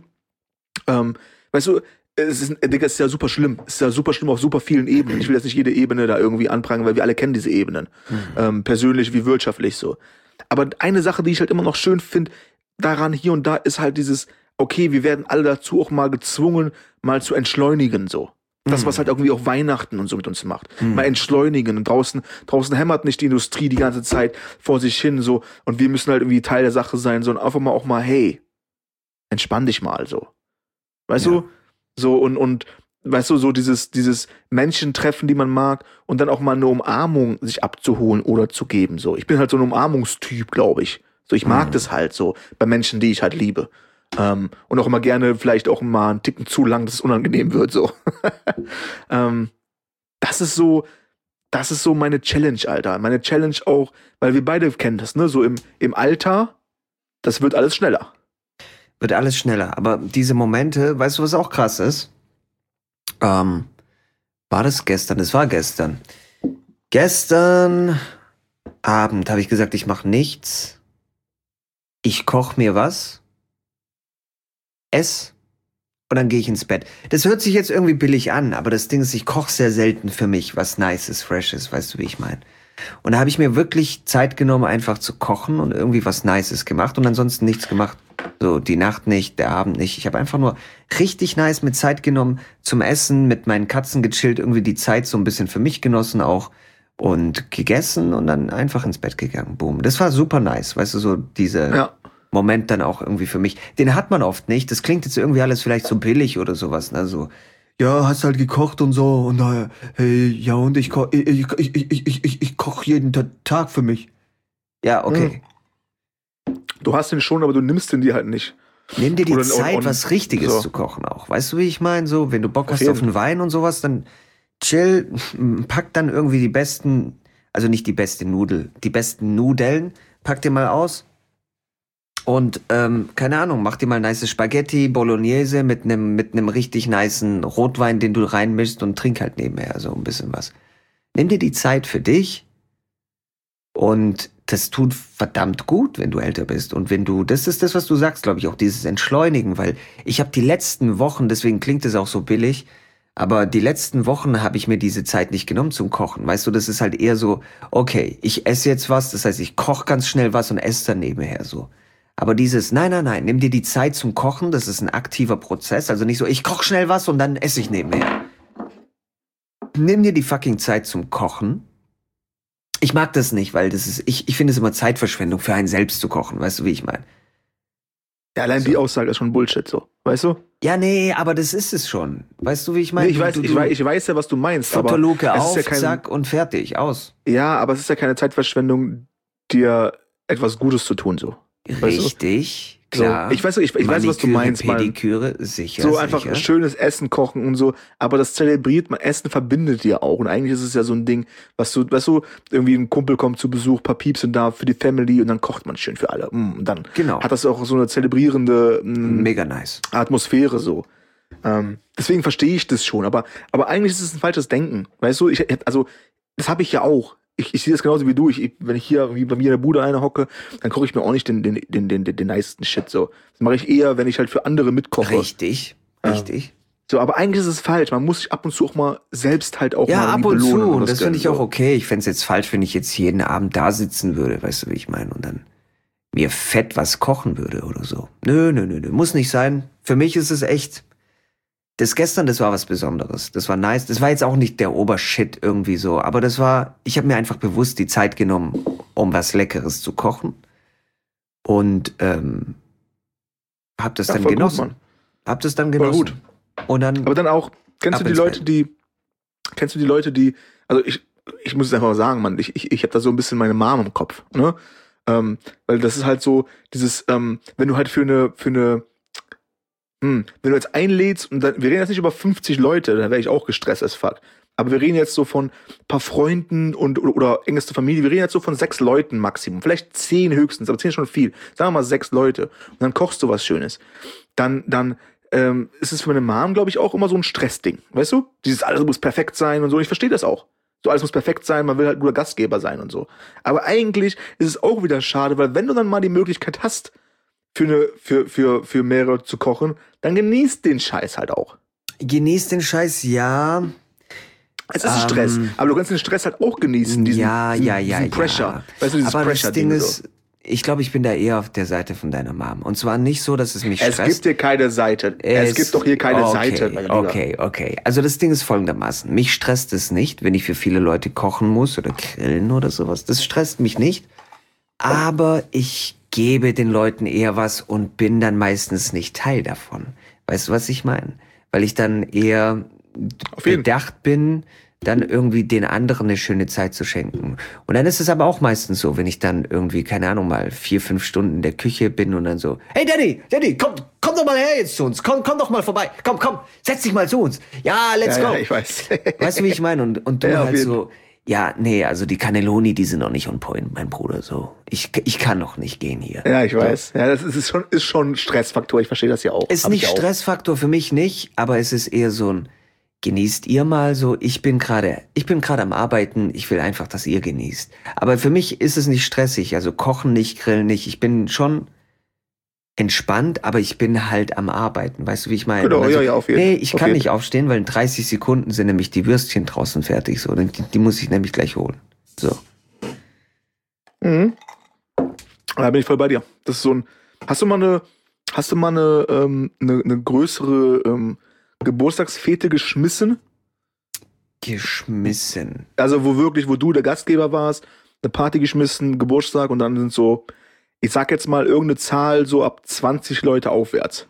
ähm, weißt du, es ist, Digga, es ist ja super schlimm. Es ist ja super schlimm auf super vielen Ebenen. Ich will jetzt nicht jede Ebene da irgendwie anprangern, weil wir alle kennen diese Ebenen. Mhm. Ähm, persönlich wie wirtschaftlich so. Aber eine Sache, die ich halt immer noch schön finde, daran hier und da, ist halt dieses, okay, wir werden alle dazu auch mal gezwungen, mal zu entschleunigen so. Das, was halt irgendwie auch Weihnachten und so mit uns macht. Mhm. Mal entschleunigen. Und draußen, draußen hämmert nicht die Industrie die ganze Zeit vor sich hin so. Und wir müssen halt irgendwie Teil der Sache sein, sondern einfach mal auch mal, hey, entspann dich mal so. Weißt Ja. du? So und, und weißt du, so dieses, dieses Menschentreffen, die man mag, und dann auch mal eine Umarmung sich abzuholen oder zu geben. So. Ich bin halt so ein Umarmungstyp, glaube ich. So, ich mag Mhm. das halt so bei Menschen, die ich halt liebe. Ähm, und auch immer gerne vielleicht auch mal einen Ticken zu lang, dass es unangenehm wird. So. ähm, das ist so, das ist so meine Challenge, Alter. Meine Challenge auch, weil wir beide kennen das, ne? So im, im Alter, das wird alles schneller. Wird alles schneller. Aber diese Momente, weißt du, was auch krass ist? Ähm, war das gestern? Es war gestern. Gestern Abend habe ich gesagt, ich mache nichts. Ich koche mir was, ess und dann gehe ich ins Bett. Das hört sich jetzt irgendwie billig an, aber das Ding ist, ich koche sehr selten für mich was Nices, Freshes, weißt du, wie ich meine? Und da habe ich mir wirklich Zeit genommen, einfach zu kochen und irgendwie was Nices gemacht und ansonsten nichts gemacht. So, die Nacht nicht, der Abend nicht. Ich habe einfach nur richtig nice mit Zeit genommen zum Essen, mit meinen Katzen gechillt, irgendwie die Zeit so ein bisschen für mich genossen auch und gegessen und dann einfach ins Bett gegangen. Boom. Das war super nice, weißt du, so dieser Ja. Moment dann auch irgendwie für mich. Den hat man oft nicht. Das klingt jetzt irgendwie alles vielleicht so billig oder sowas. Also, ja, hast halt gekocht und so und äh, hey, ja, und ich koche ich, ich, ich, ich, ich, ich, ich koch jeden Ta- Tag für mich. Ja, okay. Du hast den schon, aber du nimmst den dir halt nicht. Nimm dir die Oder- Zeit, und- und- was Richtiges so. zu kochen auch. Weißt du, wie ich meine? So, wenn du Bock Auf hast jeden. auf einen Wein und sowas, dann chill, pack dann irgendwie die besten, also nicht die beste Nudel, die besten Nudeln, pack dir mal aus. Und, ähm, keine Ahnung, mach dir mal nice Spaghetti, Bolognese mit einem mit einem richtig nicen Rotwein, den du reinmischst und trink halt nebenher so ein bisschen was. Nimm dir die Zeit für dich und das tut verdammt gut, wenn du älter bist. Und wenn du, das ist das, was du sagst, glaube ich, auch dieses Entschleunigen, weil ich habe die letzten Wochen, deswegen klingt es auch so billig, aber die letzten Wochen habe ich mir diese Zeit nicht genommen zum Kochen. Weißt du, das ist halt eher so, okay, ich esse jetzt was, das heißt, ich koche ganz schnell was und esse dann nebenher so. Aber dieses, nein, nein, nein, nimm dir die Zeit zum Kochen, das ist ein aktiver Prozess. Also nicht so, ich koche schnell was und dann esse ich nebenher. Nimm dir die fucking Zeit zum Kochen. Ich mag das nicht, weil das ist, ich, ich finde es immer Zeitverschwendung für einen selbst zu kochen, weißt du, wie ich meine? Ja, allein die Aussage ist schon Bullshit, so. Weißt du? Ja, nee, aber das ist es schon. Weißt du, wie ich meine? Nee, ich, Du- weiß, du, ich, du- weiß, ich weiß ja, was du meinst. Aber Futterluke es ist auf, ja kein, zack und fertig, aus. Ja, aber es ist ja keine Zeitverschwendung, dir etwas Gutes zu tun, so. Weißt du? Richtig, So, klar. ich weiß, ich, ich weiß, was du Maniküre, meinst, man. Pediküre, sicher, So sicher. einfach schönes Essen kochen und so, aber das zelebriert man, Essen verbindet ja auch und eigentlich ist es ja so ein Ding, was du, weißt du, irgendwie ein Kumpel kommt zu Besuch, paar Pieps sind da für die Family und dann kocht man schön für alle. Mm, Und dann Genau. hat das auch so eine zelebrierende mm, Mega nice. Atmosphäre so. Ähm, deswegen verstehe ich das schon, aber, aber eigentlich ist es ein falsches Denken. Weißt du, ich, also, das habe ich ja auch. Ich, ich sehe das genauso wie du. Ich, ich, wenn ich hier wie bei mir in der Bude eine hocke, dann koche ich mir auch nicht den, den, den, den, den, den nicesten Shit so. Das mache ich eher, wenn ich halt für andere mitkoche. Richtig, richtig. Ähm, so, aber eigentlich ist es falsch. Man muss sich ab und zu auch mal selbst halt auch ja, mal ab und zu. belohnen. Und das finde ich so. auch okay. Ich fände es jetzt falsch, wenn ich jetzt jeden Abend da sitzen würde, weißt du, wie ich meine? Und dann mir fett was kochen würde oder so. Nö, nö, nö, nö. Muss nicht sein. Für mich ist es echt. Das gestern, das war was Besonderes. Das war nice. Das war jetzt auch nicht der Obershit irgendwie so. Aber das war, ich habe mir einfach bewusst die Zeit genommen, um was Leckeres zu kochen. Und ähm, hab das Ja, dann voll genossen. Gut, hab das dann voll genossen. gut. Und dann. Aber dann auch, kennst ab du die ins Leute, Bett. die, kennst du die Leute, die, also ich, ich muss es einfach mal sagen, Mann, ich, ich, ich habe da so ein bisschen meine Mom im Kopf, ne? Ähm, weil das ist halt so, dieses, ähm, wenn du halt für eine, für eine, hm, wenn du jetzt einlädst und dann, wir reden jetzt nicht über fünfzig Leute, dann wäre ich auch gestresst as fuck. Aber wir reden jetzt so von ein paar Freunden und oder, oder engste Familie. Wir reden jetzt so von sechs Leuten Maximum. Vielleicht zehn höchstens, aber zehn ist schon viel. Sagen wir mal sechs Leute. Und dann kochst du was Schönes. Dann, dann ähm, ist es für meine Mom, glaube ich, auch immer so ein Stressding. Weißt du? Dieses alles muss perfekt sein und so. Ich verstehe das auch. So alles muss perfekt sein, man will halt nur Gastgeber sein und so. Aber eigentlich ist es auch wieder schade, weil wenn du dann mal die Möglichkeit hast, für, eine, für, für, für mehrere zu kochen, dann genießt den Scheiß halt auch. Genießt den Scheiß, ja. Es ist Ähm, Stress, aber du kannst den Stress halt auch genießen, diesen, ja, diesen, ja, ja, diesen Pressure. ja. Weißt du, dieses Aber das Ding Pressure-Ding ist, so. ich glaube, ich bin da eher auf der Seite von deiner Mom. Und zwar nicht so, dass es mich Es stresst. gibt hier keine Seite. Es, es gibt doch hier keine okay, Seite, mein Lieber. Okay, okay. Also das Ding ist folgendermaßen. Mich stresst es nicht, wenn ich für viele Leute kochen muss oder grillen oder sowas. Das stresst mich nicht. Aber ich gebe den Leuten eher was und bin dann meistens nicht Teil davon. Weißt du, was ich meine? Weil ich dann eher Auf jeden. bedacht bin, dann irgendwie den anderen eine schöne Zeit zu schenken. Und dann ist es aber auch meistens so, wenn ich dann irgendwie, keine Ahnung, mal vier, fünf Stunden in der Küche bin und dann so, hey Danny, Danny, komm, komm doch mal her jetzt zu uns, komm, komm doch mal vorbei, komm, komm, setz dich mal zu uns. Ja, let's Ja, go. ja, ich weiß. Weißt du, wie ich meine? Und, und du Ja, auf halt jeden. so, ja, nee, also die Cannelloni, die sind noch nicht on point, mein Bruder, so. Ich, ich kann noch nicht gehen hier. Ja, ich weiß. Ja, das ist schon, ist schon ein Stressfaktor. Ich verstehe das ja auch. Ist Hab nicht ich auch. Stressfaktor für mich nicht, aber es ist eher so ein, genießt ihr mal so, ich bin gerade, ich bin gerade am Arbeiten, ich will einfach, dass ihr genießt. Aber für mich ist es nicht stressig, also kochen nicht, grillen nicht, ich bin schon entspannt, aber ich bin halt am Arbeiten, weißt du, wie ich meine? Genau, also, ja, ja, auf jeden nee, ich auf kann jeden. nicht aufstehen, weil in dreißig Sekunden sind nämlich die Würstchen draußen fertig, so, die, die muss ich nämlich gleich holen. So. Mhm. Da bin ich voll bei dir. Das ist so ein. Hast du mal eine, hast du mal eine, ähm, eine, eine größere ähm, Geburtstagsfete geschmissen? Geschmissen. Also wo wirklich, wo du der Gastgeber warst, eine Party geschmissen, Geburtstag und dann sind so, ich sag jetzt mal irgendeine Zahl so ab zwanzig Leute aufwärts.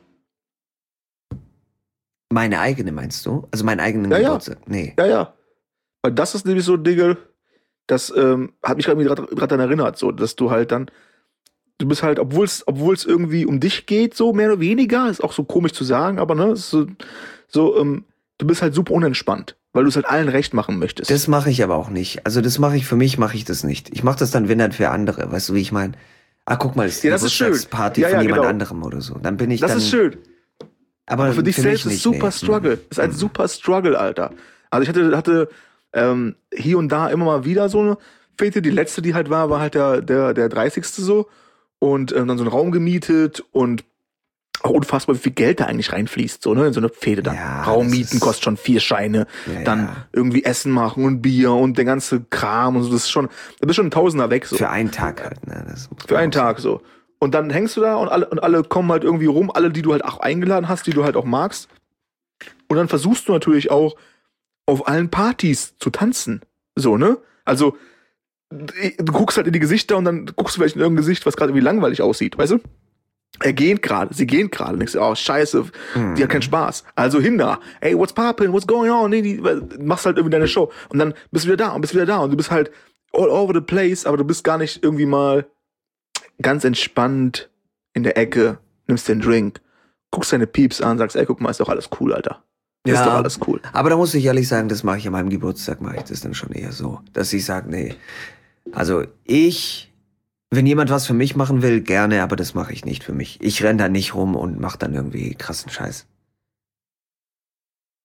Meine eigene meinst du? Also meinen eigenen Ja, ja. Geburtstag? Nee. Ja, ja. Weil das ist nämlich so ein Ding, das ähm, hat mich gerade daran erinnert, so, dass du halt dann, du bist halt, obwohl es obwohl es irgendwie um dich geht, so mehr oder weniger, ist auch so komisch zu sagen, aber ne, ist so, so ähm, du bist halt super unentspannt, weil du es halt allen recht machen möchtest. Das mache ich aber auch nicht. Also das mache ich, für mich mache ich das nicht. Ich mache das dann, wenn dann für andere. Weißt du, wie ich meine? Ah, guck mal, das ist die Ja, das ist schön. Geburtstagsparty Ja, ja, von jemand genau. anderem oder so. Dann bin ich das dann... ist schön. Aber, Aber für dich mich selbst ist nicht, super nee. Struggle. Ist ein super Struggle, Alter. Also ich hatte, hatte ähm, hier und da immer mal wieder so eine Fete. Die letzte, die halt war, war halt der, der, der dreißigste so. Und ähm, dann so einen Raum gemietet und auch unfassbar, wie viel Geld da eigentlich reinfließt, so, ne, in so eine Fete dann. Ja, Raum das mieten ist- kostet schon vier Scheine. Ja, Dann ja. irgendwie Essen machen und Bier und der ganze Kram und so. Das ist schon, da bist schon ein Tausender weg, so. Für einen Tag halt, ne? Das muss Für man einen auch sagen. Tag so. Und dann hängst du da und alle, und alle kommen halt irgendwie rum, alle, die du halt auch eingeladen hast, die du halt auch magst. Und dann versuchst du natürlich auch auf allen Partys zu tanzen. So, ne? Also, du guckst halt in die Gesichter und dann guckst du vielleicht in irgendein Gesicht, was gerade irgendwie langweilig aussieht, weißt du? Er geht gerade, sie gehen gerade. Und denkst du, oh, scheiße, die hat keinen Spaß. Also hin da. Hey, what's poppin'? What's going on? Nee, die, machst halt irgendwie deine Show. Und dann bist du wieder da und bist wieder da. Und du bist halt all over the place, aber du bist gar nicht irgendwie mal ganz entspannt in der Ecke, nimmst den Drink, guckst deine Pieps an, sagst, ey, guck mal, ist doch alles cool, Alter. Ist Ja. doch alles cool. Aber da muss ich ehrlich sagen, das mache ich an meinem Geburtstag, mache ich das dann schon eher so, dass ich sage, nee, also ich, wenn jemand was für mich machen will, gerne, aber das mache ich nicht für mich. Ich renn da nicht rum und mache dann irgendwie krassen Scheiß.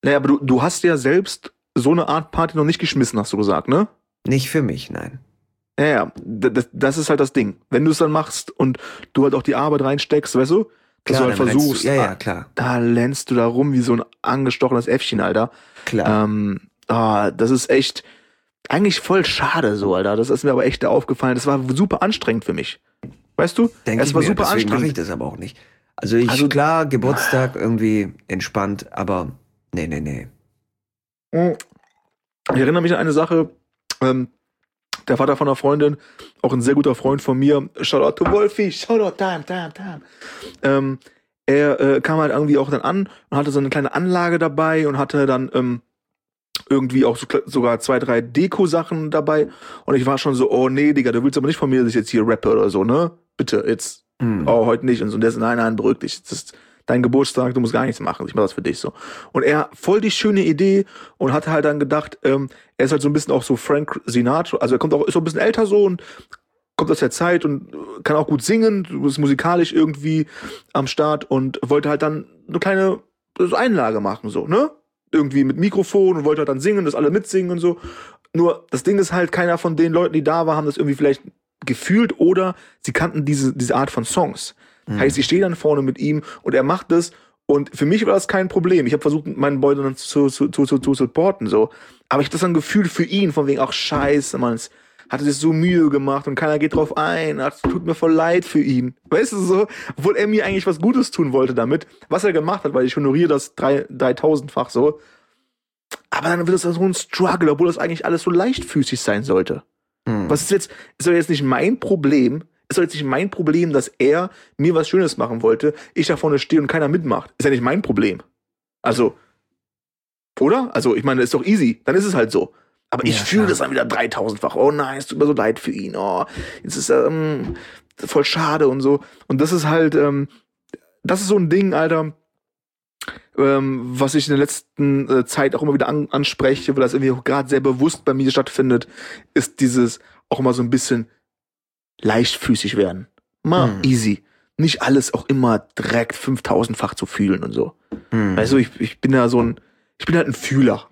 Naja, aber du, du hast ja selbst so eine Art Party noch nicht geschmissen, hast du gesagt, ne? Nicht für mich, nein. Ja, ja, das, das ist halt das Ding. Wenn du es dann machst und du halt auch die Arbeit reinsteckst, weißt du, dass Klar, du halt dann rennst versuchst, du- ja, ja, klar. da lernst du da rum wie so ein angestochenes Äffchen, Alter. Klar. Ähm, ah, das ist echt eigentlich voll schade so, Alter. Das ist mir aber echt da aufgefallen. Das war super anstrengend für mich. Weißt du? Denke es ich war mir, super deswegen mache ich anstrengend. das aber auch nicht. Also ich, Also- klar, Geburtstag irgendwie entspannt, aber nee, nee, nee. Ich erinnere mich an eine Sache, ähm, der Vater von einer Freundin, auch ein sehr guter Freund von mir, Shoutout to Wolfi, Shoutout, damn, damn, damn. Ähm, er äh, kam halt irgendwie auch dann an und hatte so eine kleine Anlage dabei und hatte dann ähm, irgendwie auch so, sogar zwei, drei Deko-Sachen dabei. Und ich war schon so, oh nee, Digga, du willst aber nicht von mir, dass ich jetzt hier rappe oder so, ne? Bitte, jetzt, Hm. oh, heute nicht. Und so, und der ist, nein, nein, beruhig dich. Das ist dein Geburtstag, du musst gar nichts machen. Ich mach das für dich so. Und er, voll die schöne Idee und hatte halt dann gedacht, ähm, er ist halt so ein bisschen auch so Frank Sinatra, also er kommt auch, ist so ein bisschen älter so und kommt aus der Zeit und kann auch gut singen, ist musikalisch irgendwie am Start und wollte halt dann eine kleine so Einlage machen, so, ne? Irgendwie mit Mikrofon und wollte halt dann singen, dass alle mitsingen und so. Nur, das Ding ist halt, keiner von den Leuten, die da waren, haben das irgendwie vielleicht gefühlt oder sie kannten diese, diese Art von Songs. Mhm. Heißt, ich stehe dann vorne mit ihm und er macht das und für mich war das kein Problem. Ich habe versucht, meinen Boy dann zu, zu, zu, zu, zu supporten, so. Aber ich hab das dann gefühlt für ihn, von wegen, ach scheiße, man, es hat sich so Mühe gemacht und keiner geht drauf ein. Ach, tut mir voll leid für ihn. Weißt du so? Obwohl er mir eigentlich was Gutes tun wollte damit, was er gemacht hat, weil ich honoriere das drei, dreitausendfach so. Aber dann wird das so ein Struggle, obwohl das eigentlich alles so leichtfüßig sein sollte. Hm. Was ist jetzt, ist doch jetzt nicht mein Problem, ist doch jetzt nicht mein Problem, dass er mir was Schönes machen wollte, ich da vorne stehe und keiner mitmacht. Ist ja nicht mein Problem. Also, oder? Also, ich meine, ist doch easy. Dann ist es halt so. Aber ich Ja, fühle klar. das dann wieder dreitausendfach. Oh nein, es tut mir so leid für ihn. Oh, jetzt ist er ähm, voll schade und so. Und das ist halt, ähm, das ist so ein Ding, Alter, ähm, was ich in der letzten äh, Zeit auch immer wieder an, anspreche, weil das irgendwie auch gerade sehr bewusst bei mir stattfindet, ist dieses auch immer so ein bisschen leichtfüßig werden. Mal Hm. easy. Nicht alles auch immer direkt fünftausendfach zu fühlen und so. Hm. Weißt du, ich, ich bin da so ein, ich bin halt ein Fühler.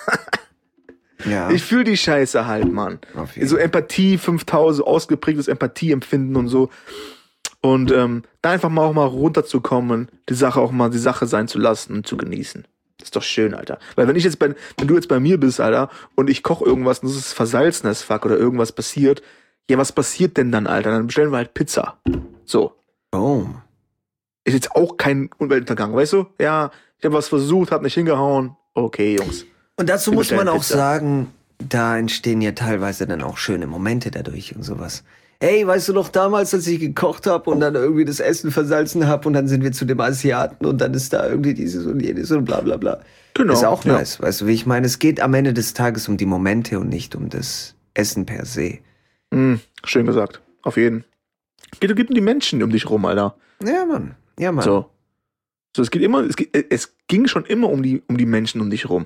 ja, Ich fühle die Scheiße halt, Mann. auf jeden So Empathie fünftausend, ausgeprägtes Empathieempfinden und so. Und ähm, da einfach mal auch mal runterzukommen, die Sache auch mal die Sache sein zu lassen und zu genießen. Das ist doch schön, Alter. Weil wenn ich jetzt bei, wenn du jetzt bei mir bist, Alter, und ich koche irgendwas und das ist versalzen as fuck oder irgendwas passiert, ja, was passiert denn dann, Alter? Dann bestellen wir halt Pizza. So. Oh. Ist jetzt auch kein Umweltuntergang, weißt du? Ja, ich habe was versucht, hab nicht hingehauen. Okay, Jungs. Und dazu Wir muss man bestellen auch Pizza. sagen, da entstehen ja teilweise dann auch schöne Momente dadurch und sowas. Hey, weißt du noch damals, als ich gekocht habe und dann irgendwie das Essen versalzen habe und dann sind wir zu dem Asiaten und dann ist da irgendwie dieses und jenes und bla bla bla. Genau. Ist auch ja. nice, weißt du, wie ich meine? Es geht am Ende des Tages um die Momente und nicht um das Essen per se. Mm, schön gesagt. Auf jeden. Geht, geht um die Menschen um dich rum, Alter. Ja, Mann. Ja, Mann. So. So, es geht immer, es, geht, es ging schon immer um die, um die Menschen um dich rum.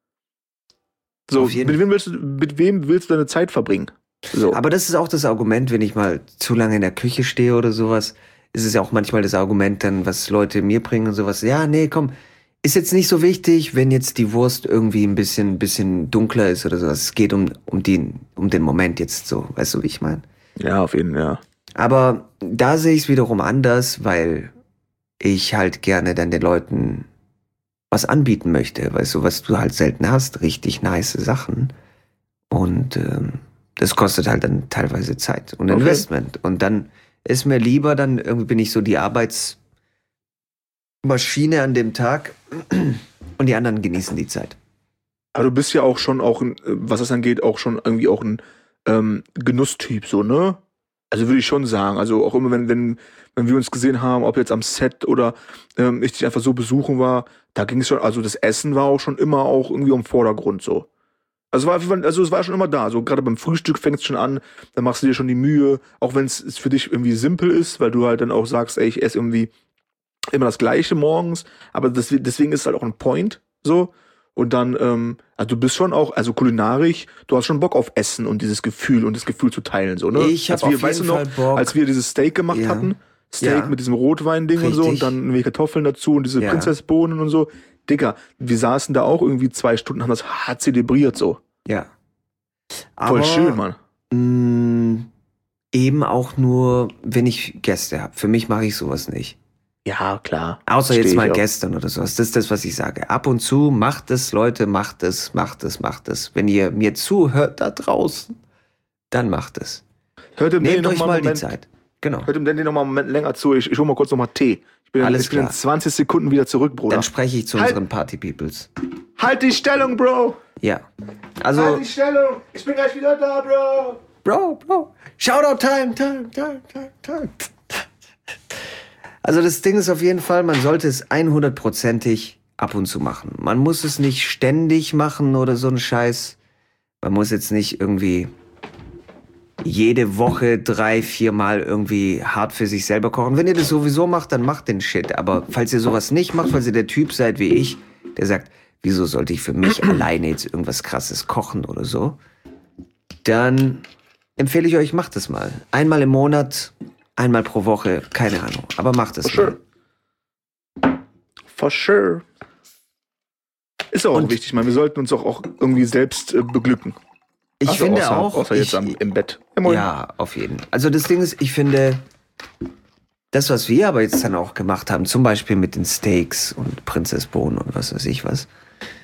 So, Auf jeden mit wem willst du, mit wem willst du deine Zeit verbringen? So. Aber das ist auch das Argument, wenn ich mal zu lange in der Küche stehe oder sowas, ist es ja auch manchmal das Argument dann, was Leute mir bringen und sowas. Ja, nee, komm, ist jetzt nicht so wichtig, wenn jetzt die Wurst irgendwie ein bisschen, bisschen dunkler ist oder sowas. Es geht um, um, den, um den Moment jetzt so, weißt du, wie ich meine? Ja, auf jeden Fall, ja. Aber da sehe ich es wiederum anders, weil ich halt gerne dann den Leuten was anbieten möchte, weißt du, was du halt selten hast, richtig nice Sachen. Und ähm, das kostet halt dann teilweise Zeit und Okay. Investment. Und dann ist mir lieber, dann irgendwie bin ich so die Arbeitsmaschine an dem Tag und die anderen genießen die Zeit. Aber du bist ja auch schon, auch ein, was das angeht, auch schon irgendwie auch ein ähm, Genusstyp, so, ne? Also würde ich schon sagen. Also auch immer, wenn, wenn, wenn wir uns gesehen haben, ob jetzt am Set oder ähm, ich dich einfach so besuchen war, da ging es schon, also das Essen war auch schon immer auch irgendwie im Vordergrund so. Also, war, also es war schon immer da. So gerade beim Frühstück fängt es schon an, dann machst du dir schon die Mühe, auch wenn es für dich irgendwie simpel ist, weil du halt dann auch sagst, ey, ich esse irgendwie immer das Gleiche morgens, aber das, deswegen ist es halt auch ein Point, so. Und dann, ähm, also du bist schon auch, also kulinarisch, du hast schon Bock auf Essen und dieses Gefühl und das Gefühl zu teilen, so, ne? Ich hab Als wir, auf weißt jeden du noch, Fall Bock. als wir dieses Steak gemacht Ja. hatten, Steak Ja. mit diesem Rotwein-Ding und so und Richtig. dann irgendwie Kartoffeln dazu und diese Ja. Prinzessbohnen und so. Digga, wir saßen da auch irgendwie zwei Stunden, haben das hart zelebriert so. Ja. Voll Aber, schön, Mann. Mh, eben auch nur, wenn ich Gäste habe. Für mich mache ich sowas nicht. Ja, klar. Außer Steh jetzt ich mal auch. gestern oder sowas. Das ist das, was ich sage. Ab und zu macht es, Leute, macht es, macht es, macht es. Wenn ihr mir zuhört da draußen, dann macht es. Hört dem Danny Nehmt noch euch mal mal einen die Moment, Zeit. Genau. hört dem Danny noch mal einen Moment länger zu. Ich, ich hol mal kurz noch mal Tee. Ich bin, Alles ich bin in klar. zwanzig Sekunden wieder zurück, Bruder. Dann spreche ich zu Halt. unseren Party-Peoples. Halt die Stellung, Bro! Ja. Also, Halt die Stellung! Ich bin gleich wieder da, Bro! Bro, Bro. Shoutout time, time, time, time, time. Also das Ding ist auf jeden Fall, man sollte es hundertprozentig ab und zu machen. Man muss es nicht ständig machen oder so ein Scheiß. Man muss jetzt nicht irgendwie jede Woche drei, viermal irgendwie hart für sich selber kochen. Wenn ihr das sowieso macht, dann macht den Shit. Aber falls ihr sowas nicht macht, falls ihr der Typ seid wie ich, der sagt, wieso sollte ich für mich alleine jetzt irgendwas Krasses kochen oder so, dann empfehle ich euch, macht es mal. Einmal im Monat, einmal pro Woche, keine Ahnung. Aber macht es For mal. sure. For sure. Ist auch Und- wichtig, man. Wir sollten uns auch, auch irgendwie selbst äh, beglücken. Ich Also finde außer, auch, Außer jetzt ich, am, im Bett. Ja, moin. ja, auf jeden. Also das Ding ist, ich finde, das, was wir aber jetzt dann auch gemacht haben, zum Beispiel mit den Steaks und Prinzessbohnen und was weiß ich was,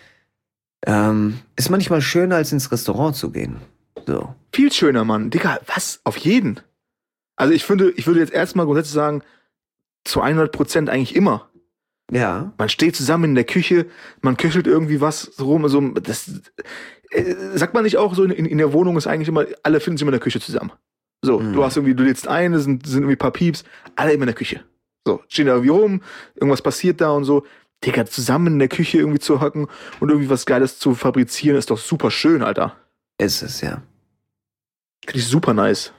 ähm, ist manchmal schöner, als ins Restaurant zu gehen. So. Viel schöner, Mann. Digga, was? Auf jeden. Also ich finde, ich würde jetzt erstmal grundsätzlich sagen, zu hundert Prozent eigentlich immer. Ja, Man steht zusammen in der Küche, man köchelt irgendwie was so rum. So, das, äh, sagt man nicht auch so, in, in der Wohnung ist eigentlich immer, alle finden sich immer in der Küche zusammen. So, Mhm. du hast irgendwie, du lädst ein, es sind, sind irgendwie ein paar Pieps, alle immer in der Küche. So, stehen da irgendwie rum, irgendwas passiert da und so. Digga, zusammen in der Küche irgendwie zu hocken und irgendwie was Geiles zu fabrizieren, ist doch super schön, Alter. ist es, ja. Finde ich super nice.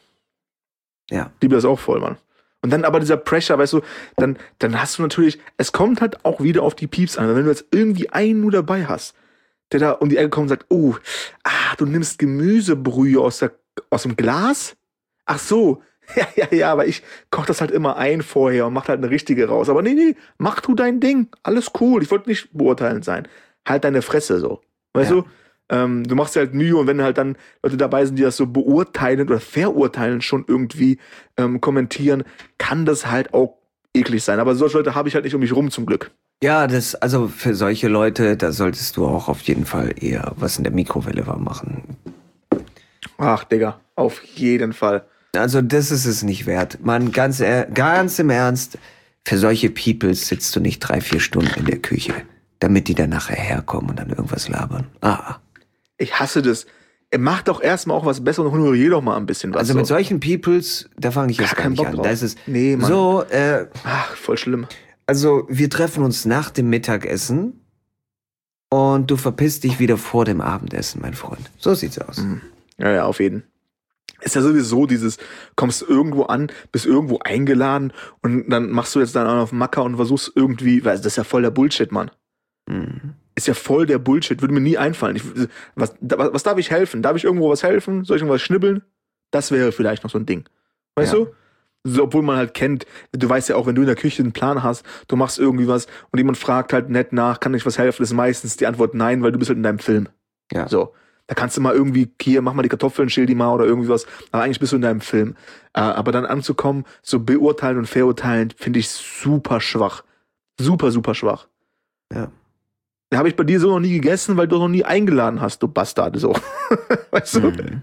Ja. Liebe das auch voll, Mann. Und dann aber dieser Pressure, weißt du, dann, dann hast du natürlich, es kommt halt auch wieder auf die Pieps an. Wenn du jetzt irgendwie einen nur dabei hast, der da um die Ecke kommt und sagt, oh, ah, du nimmst Gemüsebrühe aus, der, aus dem Glas? Ach so, ja, ja, ja, aber ich koche das halt immer ein vorher und mach halt eine richtige raus. Aber nee, nee, mach du dein Ding. Alles cool. Ich wollte nicht beurteilend sein. Halt deine Fresse so. Weißt Ja. du? Ähm, du machst dir halt Mühe und wenn halt dann Leute dabei sind, die das so beurteilen oder verurteilen schon irgendwie ähm, kommentieren, kann das halt auch eklig sein. Aber solche Leute habe ich halt nicht um mich rum zum Glück. Ja, das, also für solche Leute, da solltest du auch auf jeden Fall eher was in der Mikrowelle warm machen. Ach, Digga, auf jeden Fall. Also das ist es nicht wert. Man, ganz, er- ganz im Ernst, für solche Peoples sitzt du nicht drei, vier Stunden in der Küche, damit die dann nachher herkommen und dann irgendwas labern. Ah. Ich hasse das. Er macht doch erstmal auch was Besseres und honoriert doch mal ein bisschen was. Also mit so. solchen Peoples, da fange ich Gar jetzt gar keinen nicht Bock an. drauf. Da ist es Nee, Mann. so, äh, Ach, voll schlimm. also wir treffen uns nach dem Mittagessen und du verpisst dich wieder vor dem Abendessen, mein Freund. So sieht's aus. Mhm. Ja, ja, auf jeden. Ist ja sowieso dieses, kommst irgendwo an, bist irgendwo eingeladen und dann machst du jetzt dann auf Macker und versuchst irgendwie, weil das ist ja voll der Bullshit, Mann. Mhm. Ist ja voll der Bullshit, würde mir nie einfallen. Ich, was, was, was darf ich helfen? Darf ich irgendwo was helfen? Soll ich irgendwas schnibbeln? Das wäre vielleicht noch so ein Ding. Weißt Ja. du? So, obwohl man halt kennt, du weißt ja auch, wenn du in der Küche einen Plan hast, du machst irgendwie was und jemand fragt halt nett nach, kann ich was helfen? Ist meistens die Antwort nein, weil du bist halt in deinem Film. Ja. So. Da kannst du mal irgendwie, hier, mach mal die Kartoffeln, schäl die mal oder irgendwie was. Aber eigentlich bist du in deinem Film. Äh, aber dann anzukommen, so beurteilen und verurteilen, finde ich super schwach. Super, super schwach. Ja. Da habe ich bei dir so noch nie gegessen, weil du noch nie eingeladen hast, du Bastard. So. Weißt du? Mhm.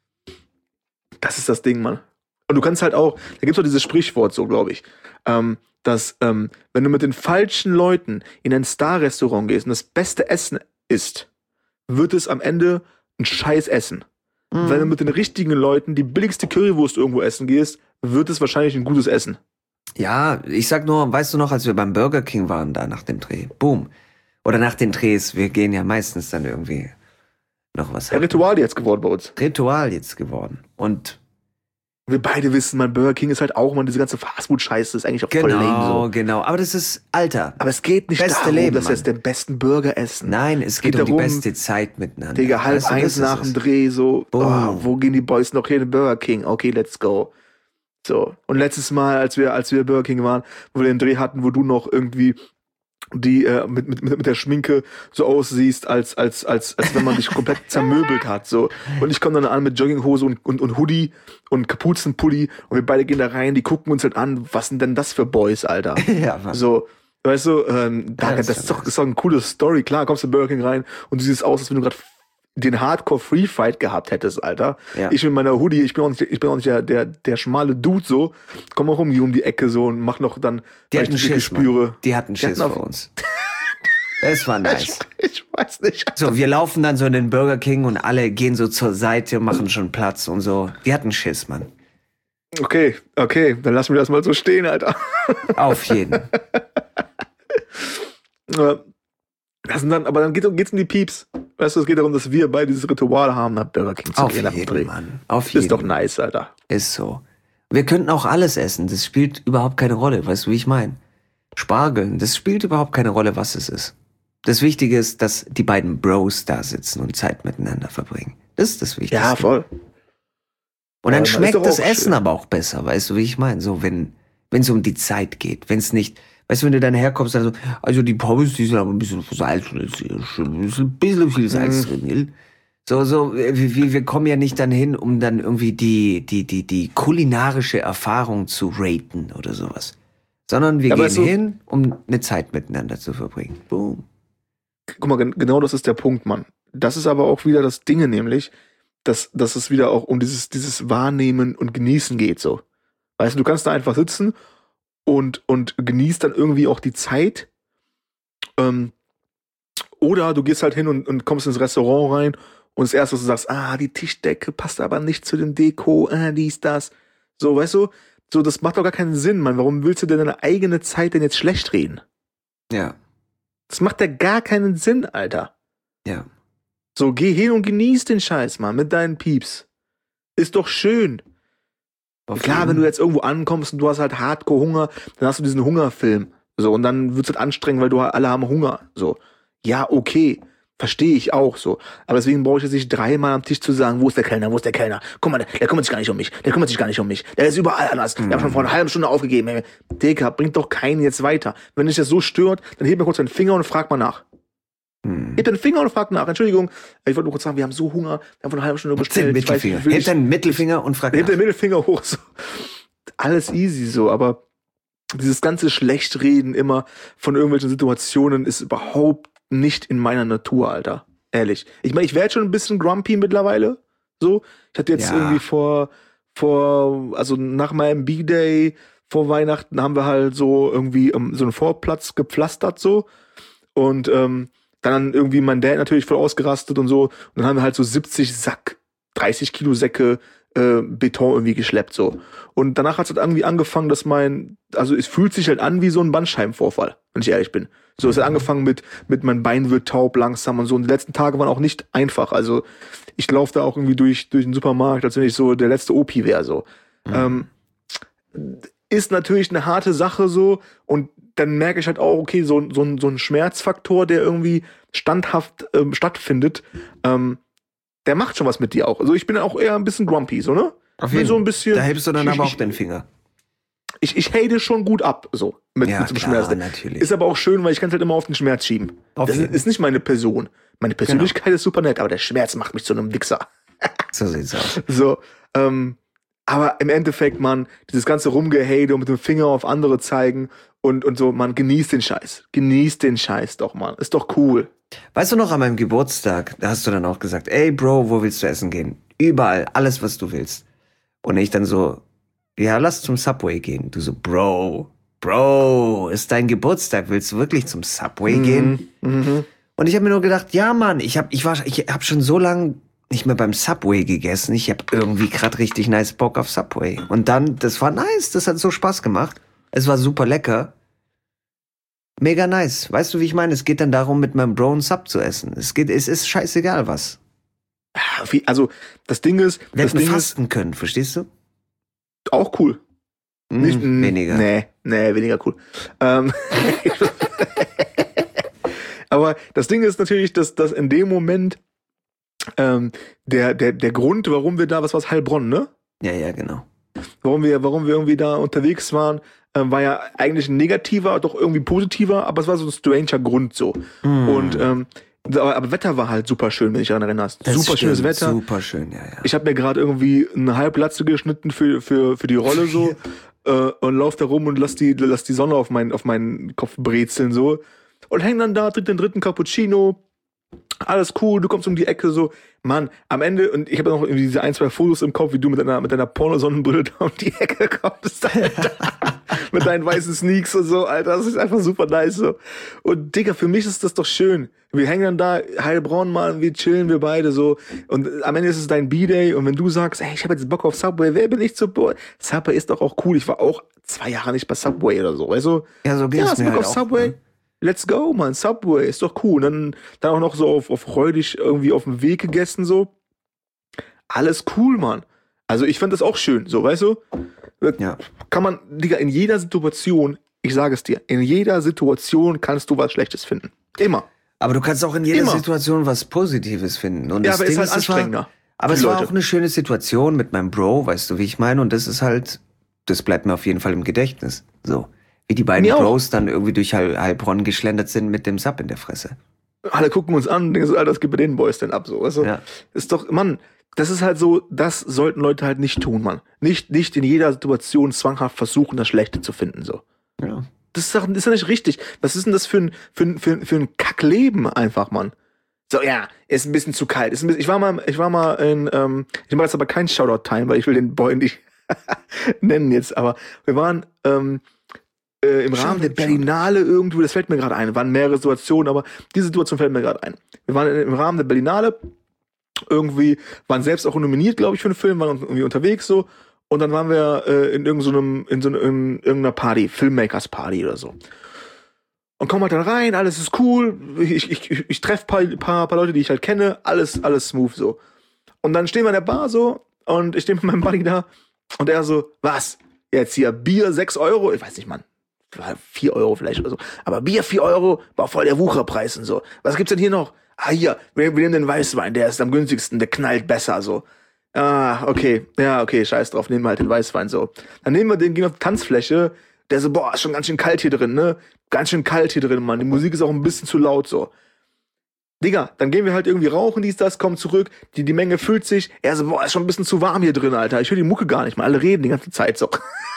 Das ist das Ding, Mann. Und du kannst halt auch, da gibt's auch dieses Sprichwort so, glaube ich, ähm, dass, ähm, wenn du mit den falschen Leuten in ein Star-Restaurant gehst und das beste Essen isst, wird es am Ende ein scheiß Essen. Mhm. Wenn du mit den richtigen Leuten die billigste Currywurst irgendwo essen gehst, wird es wahrscheinlich ein gutes Essen. Ja, ich sag nur, weißt du noch, als wir beim Burger King waren, da nach dem Dreh, boom. Oder nach den Drehs, wir gehen ja meistens dann irgendwie noch was Ein haben. Ritual jetzt geworden bei uns. Ritual jetzt geworden. Und Wir beide wissen, mein Burger King ist halt auch, man, diese ganze Fastfood-Scheiße ist eigentlich auch voll lame genau, so. genau. Aber das ist Alter. Aber es geht nicht Beste darum, Leben, dass wir Mann. jetzt den besten Burger essen. Nein, es geht, geht um darum, die beste Zeit miteinander. Digga, halb Weißt du, eins das ist nach dem es. Dreh, so, oh, Boom. wo gehen die Boys noch hin? Burger King, okay, let's go. So, und letztes Mal, als wir, als wir Burger King waren, wo wir den Dreh hatten, wo du noch irgendwie die äh, mit, mit, mit der Schminke so aussiehst, als, als, als, als wenn man dich komplett zermöbelt hat. So. Und ich komme dann an mit Jogginghose und, und, und Hoodie und Kapuzenpulli und wir beide gehen da rein, die gucken uns halt an, was sind denn das für Boys, Alter? Ja, Mann. So, weißt du, ähm, da, Ja, das, das ist ist doch, nice. ist doch eine coole Story. Klar, kommst du in Burger King rein und du siehst aus, als wenn du gerade den Hardcore-Free-Fight gehabt hättest, Alter. Ja. Ich mit meiner Hoodie, ich bin auch nicht, ich bin auch nicht der, der, der schmale Dude so, komm auch um die, um die Ecke so und mach noch dann, Die weil hatten ich die Schiss, spüre. Mann. Die hatten Schiss Die hatten vor uns. Es war nice. Ich, ich weiß nicht. So, wir laufen dann so in den Burger King und alle gehen so zur Seite und machen schon Platz und so. Die hatten Schiss, Mann. Okay, okay, dann lassen wir das mal so stehen, Alter. Auf jeden. Das sind dann, aber dann geht es um die Pieps. Weißt du, es geht darum, dass wir beide dieses Ritual haben, nach Burger King zu Auf gehen. jeden, Mann. Auf jeden. Ist doch nice, Alter. Ist so. Wir könnten auch alles essen. Das spielt überhaupt keine Rolle. Weißt du, wie ich meine? Spargeln, das spielt überhaupt keine Rolle, was es ist. Das Wichtige ist, dass die beiden Bros da sitzen und Zeit miteinander verbringen. Das ist das Wichtigste. Ja, voll. Und dann Aber schmeckt das Essen schön. aber auch besser, weißt du, wie ich meine? So, wenn wenn es um die Zeit geht, wenn es nicht, weißt du, wenn du dann herkommst, dann so, also die Pommes, die sind aber ein bisschen Salz, ein bisschen viel Salz Mhm. drin. So, so, wir, wir kommen ja nicht dann hin, um dann irgendwie die, die, die, die kulinarische Erfahrung zu raten oder sowas. Sondern wir Ja, aber gehen so- hin, um eine Zeit miteinander zu verbringen. Boom. Guck mal, gen- genau das ist der Punkt, Mann. Das ist aber auch wieder das Ding, nämlich, dass, dass es wieder auch um dieses, dieses Wahrnehmen und Genießen geht, so. Weißt du, du kannst da einfach sitzen und, und genießt dann irgendwie auch die Zeit. Ähm, oder du gehst halt hin und, und kommst ins Restaurant rein und das erste, was du sagst, ah, die Tischdecke passt aber nicht zu dem Deko, ah, dies, das. So, weißt du, so, das macht doch gar keinen Sinn, Mann. Warum willst du denn deine eigene Zeit denn jetzt schlecht reden? Ja, Das macht ja gar keinen Sinn, Alter. ja. So, geh hin und genieß den Scheiß, Mann, mit deinen Pieps. Ist doch schön. Auf Klar, jeden- wenn du jetzt irgendwo ankommst und du hast halt Hardcore-Hunger, dann hast du diesen Hungerfilm. So, und dann wird's halt anstrengend, weil du alle haben Hunger. So. Ja, okay. Verstehe ich auch so. Aber deswegen brauche ich jetzt nicht dreimal am Tisch zu sagen, wo ist der Kellner, wo ist der Kellner? Guck mal, der, der kümmert sich gar nicht um mich. Der kümmert sich gar nicht um mich. Der ist überall anders. Der hat schon vor einer halben Stunde aufgegeben. Ey, Digga, bringt doch keinen jetzt weiter. Wenn dich das so stört, dann heb mir kurz deinen Finger und frag mal nach. Hm. Heb deinen Finger und frag nach. Entschuldigung, ich wollte nur kurz sagen, wir haben so Hunger. Wir haben vor einer halben Stunde Den bestellt. Ich weiß, Mittelfinger. ich will Heb nicht- deinen Mittelfinger und frag Hebt nach. den Mittelfinger hoch. So. Alles easy so, aber dieses ganze Schlechtreden immer von irgendwelchen Situationen ist überhaupt nicht in meiner Natur, Alter. Ehrlich. Ich meine, ich werde schon ein bisschen grumpy mittlerweile. So. Ich hatte jetzt Ja. irgendwie vor, vor, also nach meinem B-Day vor Weihnachten haben wir halt so irgendwie ähm, so einen Vorplatz gepflastert so. Und ähm, dann irgendwie mein Dad natürlich voll ausgerastet und so. Und dann haben wir halt so siebzig Sack, dreißig Kilo Säcke äh, Beton irgendwie geschleppt so. Und danach hat es halt irgendwie angefangen, dass mein, also es fühlt sich halt an wie so ein Bandscheibenvorfall, wenn ich ehrlich bin. So, es hat angefangen mit, mit mein Bein wird taub langsam und so. Und die letzten Tage waren auch nicht einfach. Also ich laufe da auch irgendwie durch, durch den Supermarkt, als wenn ich so der letzte O P wäre so. Ähm, ist natürlich eine harte Sache so und dann merke ich halt auch, okay, so, so, ein, so ein Schmerzfaktor, der irgendwie standhaft ähm, stattfindet, ähm, der macht schon was mit dir auch. Also ich bin auch eher ein bisschen grumpy, so, ne? Auf Bin jeden so ein bisschen. Da hebst du dann ich, aber auch ich, den Finger. Ich, ich hate schon gut ab, so, mit, Ja, mit dem klar, Schmerz. natürlich. Ist aber auch schön, weil ich kann es halt immer auf den Schmerz schieben. Auf das ist, jeden. ist nicht meine Person. Meine Persönlichkeit ist super nett, aber der Schmerz macht mich zu einem Wichser. So sieht's aus. So, ähm, aber im Endeffekt, man, dieses ganze Rumgehate und mit dem Finger auf andere zeigen und, und so, man, genießt den Scheiß. Genießt den Scheiß doch, man. Ist doch cool. Weißt du noch, an meinem Geburtstag, da hast du dann auch gesagt, ey Bro, wo willst du essen gehen? Überall, alles, was du willst. Und ich dann so, ja, lass zum Subway gehen. Du so, Bro, Bro, ist dein Geburtstag, willst du wirklich zum Subway gehen? Mhm. Und ich habe mir nur gedacht, ja Mann, ich habe ich war, ich hab schon so lange nicht mehr beim Subway gegessen. Ich habe irgendwie gerade richtig nice Bock auf Subway. Und dann, das war nice, das hat so Spaß gemacht. Es war super lecker. Mega nice. Weißt du, wie ich meine? Es geht dann darum, mit meinem Bro einen Sub zu essen. Es geht, es ist scheißegal was. Wie- Also, das Ding ist, Wir das hätten Ding ist fasten können, verstehst du? auch cool. Hm, Nicht, mm, weniger. Nee, nee, weniger cool. Ähm, aber das Ding ist natürlich, dass, dass in dem Moment ähm, der, der, der Grund, warum wir da, was war's, Heilbronn, ne? Ja, ja, genau. Warum wir, warum wir irgendwie da unterwegs waren, äh, war ja eigentlich ein negativer, doch irgendwie positiver, aber es war so ein stranger Grund so. Mm. Und ähm, aber, aber Wetter war halt super schön, wenn du dich daran erinnerst. Das super stimmt, schönes Wetter. Super schön, ja, ja. Ich habe mir gerade irgendwie eine Halblatze geschnitten für, für, für die Rolle so äh, und lauf da rum und lass die, lass die Sonne auf, mein, auf meinen Kopf brezeln so. Und häng dann da, trink den dritten Cappuccino. Alles cool, du kommst um die Ecke so. Mann, am Ende, und ich habe noch irgendwie diese ein, zwei Fotos im Kopf, wie du mit deiner, mit deiner Pornosonnenbrille da um die Ecke kommst, Alter. Mit deinen weißen Sneaks und so, Alter. Das ist einfach super nice so. Und Digga, für mich ist das doch schön. Wir hängen dann da, heilbraun mal, wir chillen, wir beide so. Und am Ende ist es dein B-Day. Und wenn du sagst, ey, ich habe jetzt Bock auf Subway, wer bin ich zu Bock? Subway ist doch auch cool. Ich war auch zwei Jahre nicht bei Subway oder so, weißt du? Ja, so geht's ja, hast mir Bock halt auf auch, Subway? ne? Let's go, man. Subway ist doch cool. Und dann, dann auch noch so auf, auf freudig irgendwie auf dem Weg gegessen, so. Alles cool, Mann. Also ich fand das auch schön, so, weißt du? Ja. Kann man, Digga, in jeder Situation, ich sage es dir, in jeder Situation kannst du was Schlechtes finden. Immer. Aber du kannst auch in jeder Immer. Situation was Positives finden. Und Ja, das aber Ding ist halt ist, es war, anstrengender. aber für es war Leute. auch eine schöne Situation mit meinem Bro, weißt du, wie ich meine? Und das ist halt, das bleibt mir auf jeden Fall im Gedächtnis. So. Wie die beiden Mir auch. Bros dann irgendwie durch Heil- Heilbronn geschlendert sind mit dem Sub in der Fresse. Alle gucken uns an und denken so, Alter, was geht bei den Boys denn ab, so, weißt du? Ja. Ist doch, Mann, das ist halt so, das sollten Leute halt nicht tun, Mann. Nicht, nicht in jeder Situation zwanghaft versuchen, das Schlechte zu finden, so. Ja. Das ist doch, das ist doch nicht richtig. Was ist denn das für ein, für ein, für ein, für ein Kackleben einfach, Mann? So, ja, ist ein bisschen zu kalt. Ist ein bisschen, ich war mal, ich war mal in, ähm, ich mache jetzt aber kein Shoutout-Time, weil ich will den Boy nicht nennen jetzt, aber wir waren, ähm, äh, im Rahmen der Berlinale irgendwo, das fällt mir gerade ein, waren mehrere Situationen, aber diese Situation fällt mir gerade ein. Wir waren im Rahmen der Berlinale, irgendwie, waren selbst auch nominiert, glaube ich, für einen Film, waren irgendwie unterwegs so, und dann waren wir äh, in irgendeinem, in so einem, in irgendeiner Party, Filmmakers Party oder so. Und kommen halt dann rein, alles ist cool, ich, ich, ich, ich treffe paar, paar, paar Leute, die ich halt kenne, alles, alles smooth so. Und dann stehen wir in der Bar so, und ich stehe mit meinem Buddy da, und er so, was? Jetzt hier Bier sechs Euro? Ich weiß nicht, Mann. vier Euro vielleicht oder so. Aber Bier vier Euro war voll der Wucherpreis und so. Was gibt's denn hier noch? Ah, hier, wir, wir nehmen den Weißwein, der ist am günstigsten, der knallt besser, so. Ah, okay, ja, okay, scheiß drauf, nehmen wir halt den Weißwein, so. Dann nehmen wir den, gehen auf die Tanzfläche, der so, boah, ist schon ganz schön kalt hier drin, ne? Ganz schön kalt hier drin, Mann. Die Musik ist auch ein bisschen zu laut, so. Digga, dann gehen wir halt irgendwie rauchen, dies, das, kommen zurück, die, die Menge füllt sich. Er so, boah, ist schon ein bisschen zu warm hier drin, Alter. Ich höre die Mucke gar nicht mal, alle reden die ganze Zeit so.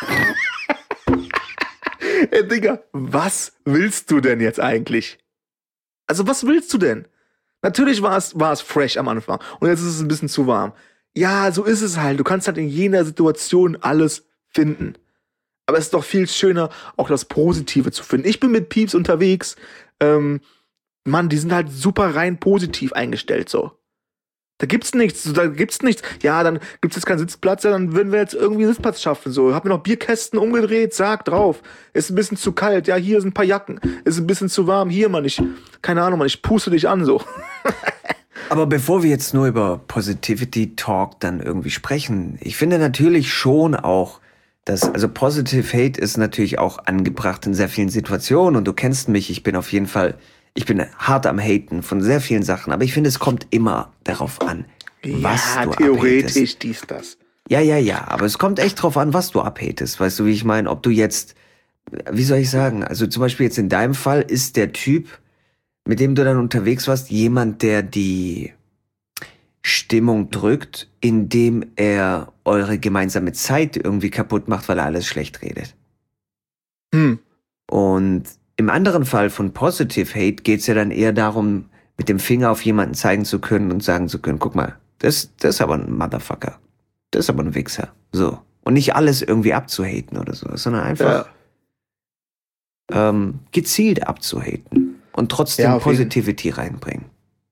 Ey, Digga, was willst du denn jetzt eigentlich? Also, was willst du denn? Natürlich war es, war es fresh am Anfang und jetzt ist es ein bisschen zu warm. Ja, so ist es halt. Du kannst halt in jeder Situation alles finden. Aber es ist doch viel schöner, auch das Positive zu finden. Ich bin mit Pieps unterwegs. Ähm, Mann, die sind halt super rein positiv eingestellt, so. Da gibt's nichts, da gibt's nichts. Ja, dann gibt's jetzt keinen Sitzplatz, ja, dann würden wir jetzt irgendwie einen Sitzplatz schaffen, so. Hab mir noch Bierkästen umgedreht, sag drauf. Ist ein bisschen zu kalt, ja, hier sind ein paar Jacken. Ist ein bisschen zu warm, hier, Mann, ich, keine Ahnung, Mann, ich puste dich an, so. Aber bevor wir jetzt nur über Positivity Talk dann irgendwie sprechen, ich finde natürlich schon auch, dass, also Positive Hate ist natürlich auch angebracht in sehr vielen Situationen und du kennst mich, ich bin auf jeden Fall, ich bin hart am Haten von sehr vielen Sachen, aber ich finde, es kommt immer darauf an, was ja, du theoretisch abhatest. dies, das. Ja, ja, ja, aber es kommt echt drauf an, was du abhatest, weißt du, wie ich meine, ob du jetzt, wie soll ich sagen, also zum Beispiel jetzt in deinem Fall ist der Typ, mit dem du dann unterwegs warst, jemand, der die Stimmung drückt, indem er eure gemeinsame Zeit irgendwie kaputt macht, weil er alles schlecht redet. Hm. Und im anderen Fall von Positive Hate geht's ja dann eher darum, mit dem Finger auf jemanden zeigen zu können und sagen zu können, guck mal, das, das ist aber ein Motherfucker. Das ist aber ein Wichser. So. Und nicht alles irgendwie abzuhaten oder so, sondern einfach ja. ähm, gezielt abzuhaten und trotzdem Ja, Positivity reinbringen.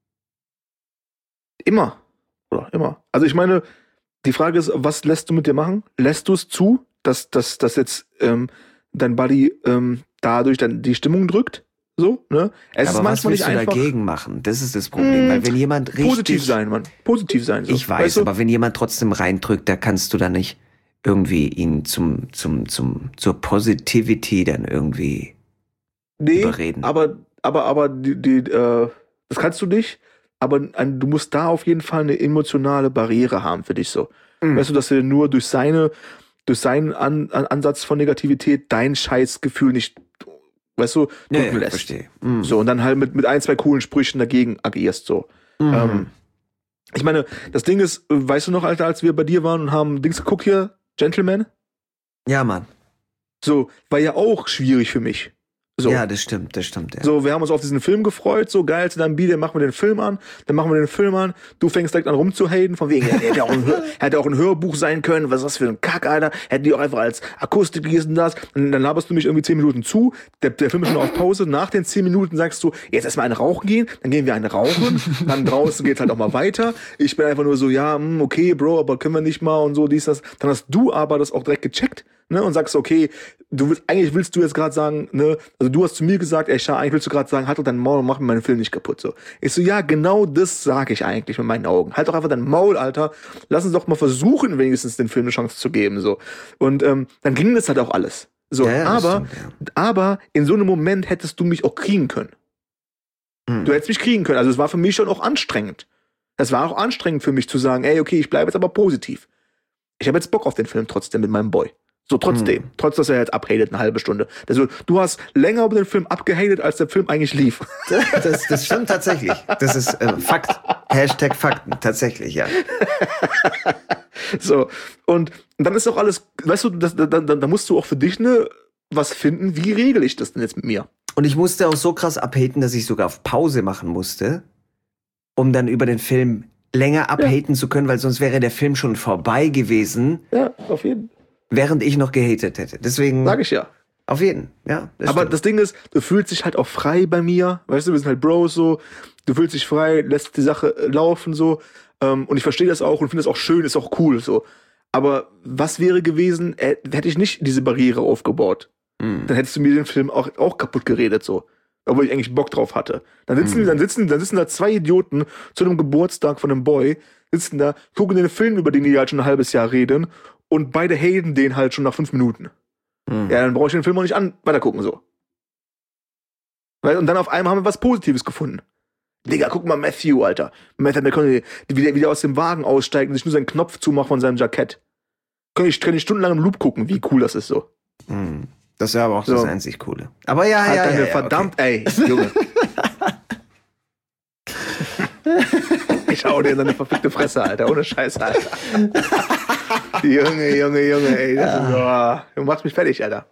Immer. Oder immer. Also ich meine, die Frage ist, was lässt du mit dir machen? Lässt du es zu, dass, dass, dass jetzt ähm, dein Buddy ähm, dadurch dann die Stimmung drückt? So, ne? Es aber ist manchmal was willst nicht du einfach dagegen machen? Das ist das Problem. Weil wenn jemand richtig... positiv sein, Mann. Positiv sein. So. Ich weiß, weißt du? aber wenn jemand trotzdem reindrückt, da kannst du dann nicht irgendwie ihn zum, zum, zum, zur Positivity dann irgendwie nee, überreden. aber, aber, aber, die, die, äh, das kannst du nicht. Aber ein, du musst da auf jeden Fall eine emotionale Barriere haben für dich so. Mhm. Weißt du, dass er nur durch seine durch seinen An- An- Ansatz von Negativität dein Scheißgefühl nicht, weißt du, drücken Nee, lässt. verstehe. Mhm. So, und dann halt mit, mit ein, zwei coolen Sprüchen dagegen agierst, so. Mhm. Ähm, ich meine, das Ding ist, weißt du noch, Alter, als wir bei dir waren und haben Dings geguckt hier, Gentleman? Ja, Mann. So, war ja auch schwierig für mich. So. Ja, das stimmt, das stimmt, ja. So, wir haben uns auf diesen Film gefreut, so geil, zu deinem Beat, dann machen wir den Film an, dann machen wir den Film an, du fängst direkt an rumzuhaten, von wegen, ja, der hätte auch ein, Hör- hätte auch ein Hörbuch sein können, was ist das für ein Kack, Alter, hätten die auch einfach als Akustik dies und das, und dann laberst du mich irgendwie zehn Minuten zu, der, der Film ist schon auf Pause, nach den zehn Minuten sagst du, jetzt erstmal eine rauchen gehen, dann gehen wir eine rauchen, dann draußen geht's halt auch mal weiter, ich bin einfach nur so, ja, mh, okay, Bro, aber können wir nicht mal und so, dies, das, dann hast du aber das auch direkt gecheckt, ne, und sagst, okay, du willst, eigentlich willst du jetzt gerade sagen, ne, also du hast zu mir gesagt, ey, Schar, eigentlich willst du gerade sagen, halt doch dein Maul und mach mir meinen Film nicht kaputt, so. Ich so, ja, genau das sage ich eigentlich mit meinen Augen. Halt doch einfach dein Maul, Alter. Lass uns doch mal versuchen, wenigstens den Film eine Chance zu geben, so. Und ähm, dann ging das halt auch alles. So, Ja, ja, das aber, stimmt, ja. aber in so einem Moment hättest du mich auch kriegen können. Mhm. Du hättest mich kriegen können. Also es war für mich schon auch anstrengend. Es war auch anstrengend für mich zu sagen, ey, okay, ich bleibe jetzt aber positiv. Ich habe jetzt Bock auf den Film trotzdem mit meinem Boy. So, trotzdem. Mhm. Trotz, dass er jetzt abhatet eine halbe Stunde. Also, du hast länger über den Film abgehatet, als der Film eigentlich lief. Das, das stimmt tatsächlich. Das ist äh, Fakt. Hashtag Fakten. Tatsächlich, ja. So. Und dann ist auch alles, weißt du, das, da, da, da musst du auch für dich ne, was finden, wie regel ich das denn jetzt mit mir? Und ich musste auch so krass abhaten, dass ich sogar auf Pause machen musste, um dann über den Film länger abhaten zu können, weil sonst wäre der Film schon vorbei gewesen, Ja, auf jeden. während ich noch gehatet hätte. Deswegen, Sag ich ja. auf jeden, ja. Das Aber stimmt. das Ding ist, du fühlst dich halt auch frei bei mir. Weißt du, wir sind halt Bros so. Du fühlst dich frei, lässt die Sache äh, laufen so. Ähm, und ich verstehe das auch und finde das auch schön, ist auch cool so. Aber was wäre gewesen, äh, hätte ich nicht diese Barriere aufgebaut? Mhm. Dann hättest du mir den Film auch, auch kaputt geredet so. Obwohl ich eigentlich Bock drauf hatte. Dann sitzen, Mhm. dann sitzen, dann sitzen da zwei Idioten zu einem Geburtstag von einem Boy, sitzen da, gucken den Film, über den die halt schon ein halbes Jahr reden, und beide haten den halt schon nach fünf Minuten. Mhm. Ja, dann brauche ich den Film auch nicht an, weitergucken so. Weil, und dann auf einmal haben wir was Positives gefunden. Digga, guck mal, Matthew, Alter. Matthew McConaughey, wie der, wie der aus dem Wagen aussteigt und sich nur seinen Knopf zumacht von seinem Jackett. Kann ich, kann ich stundenlang im Loop gucken, wie cool das ist so. Mhm. Das wäre aber auch So. das einzig Coole. Aber ja, Halt ja, deine ja, ja, verdammt, ey, Junge. Ich hau dir in deine verfickte Fresse, Alter. Ohne Scheiß, Alter. Junge, Junge, Junge, ey. Das ist, oh, du machst mich fertig, Alter.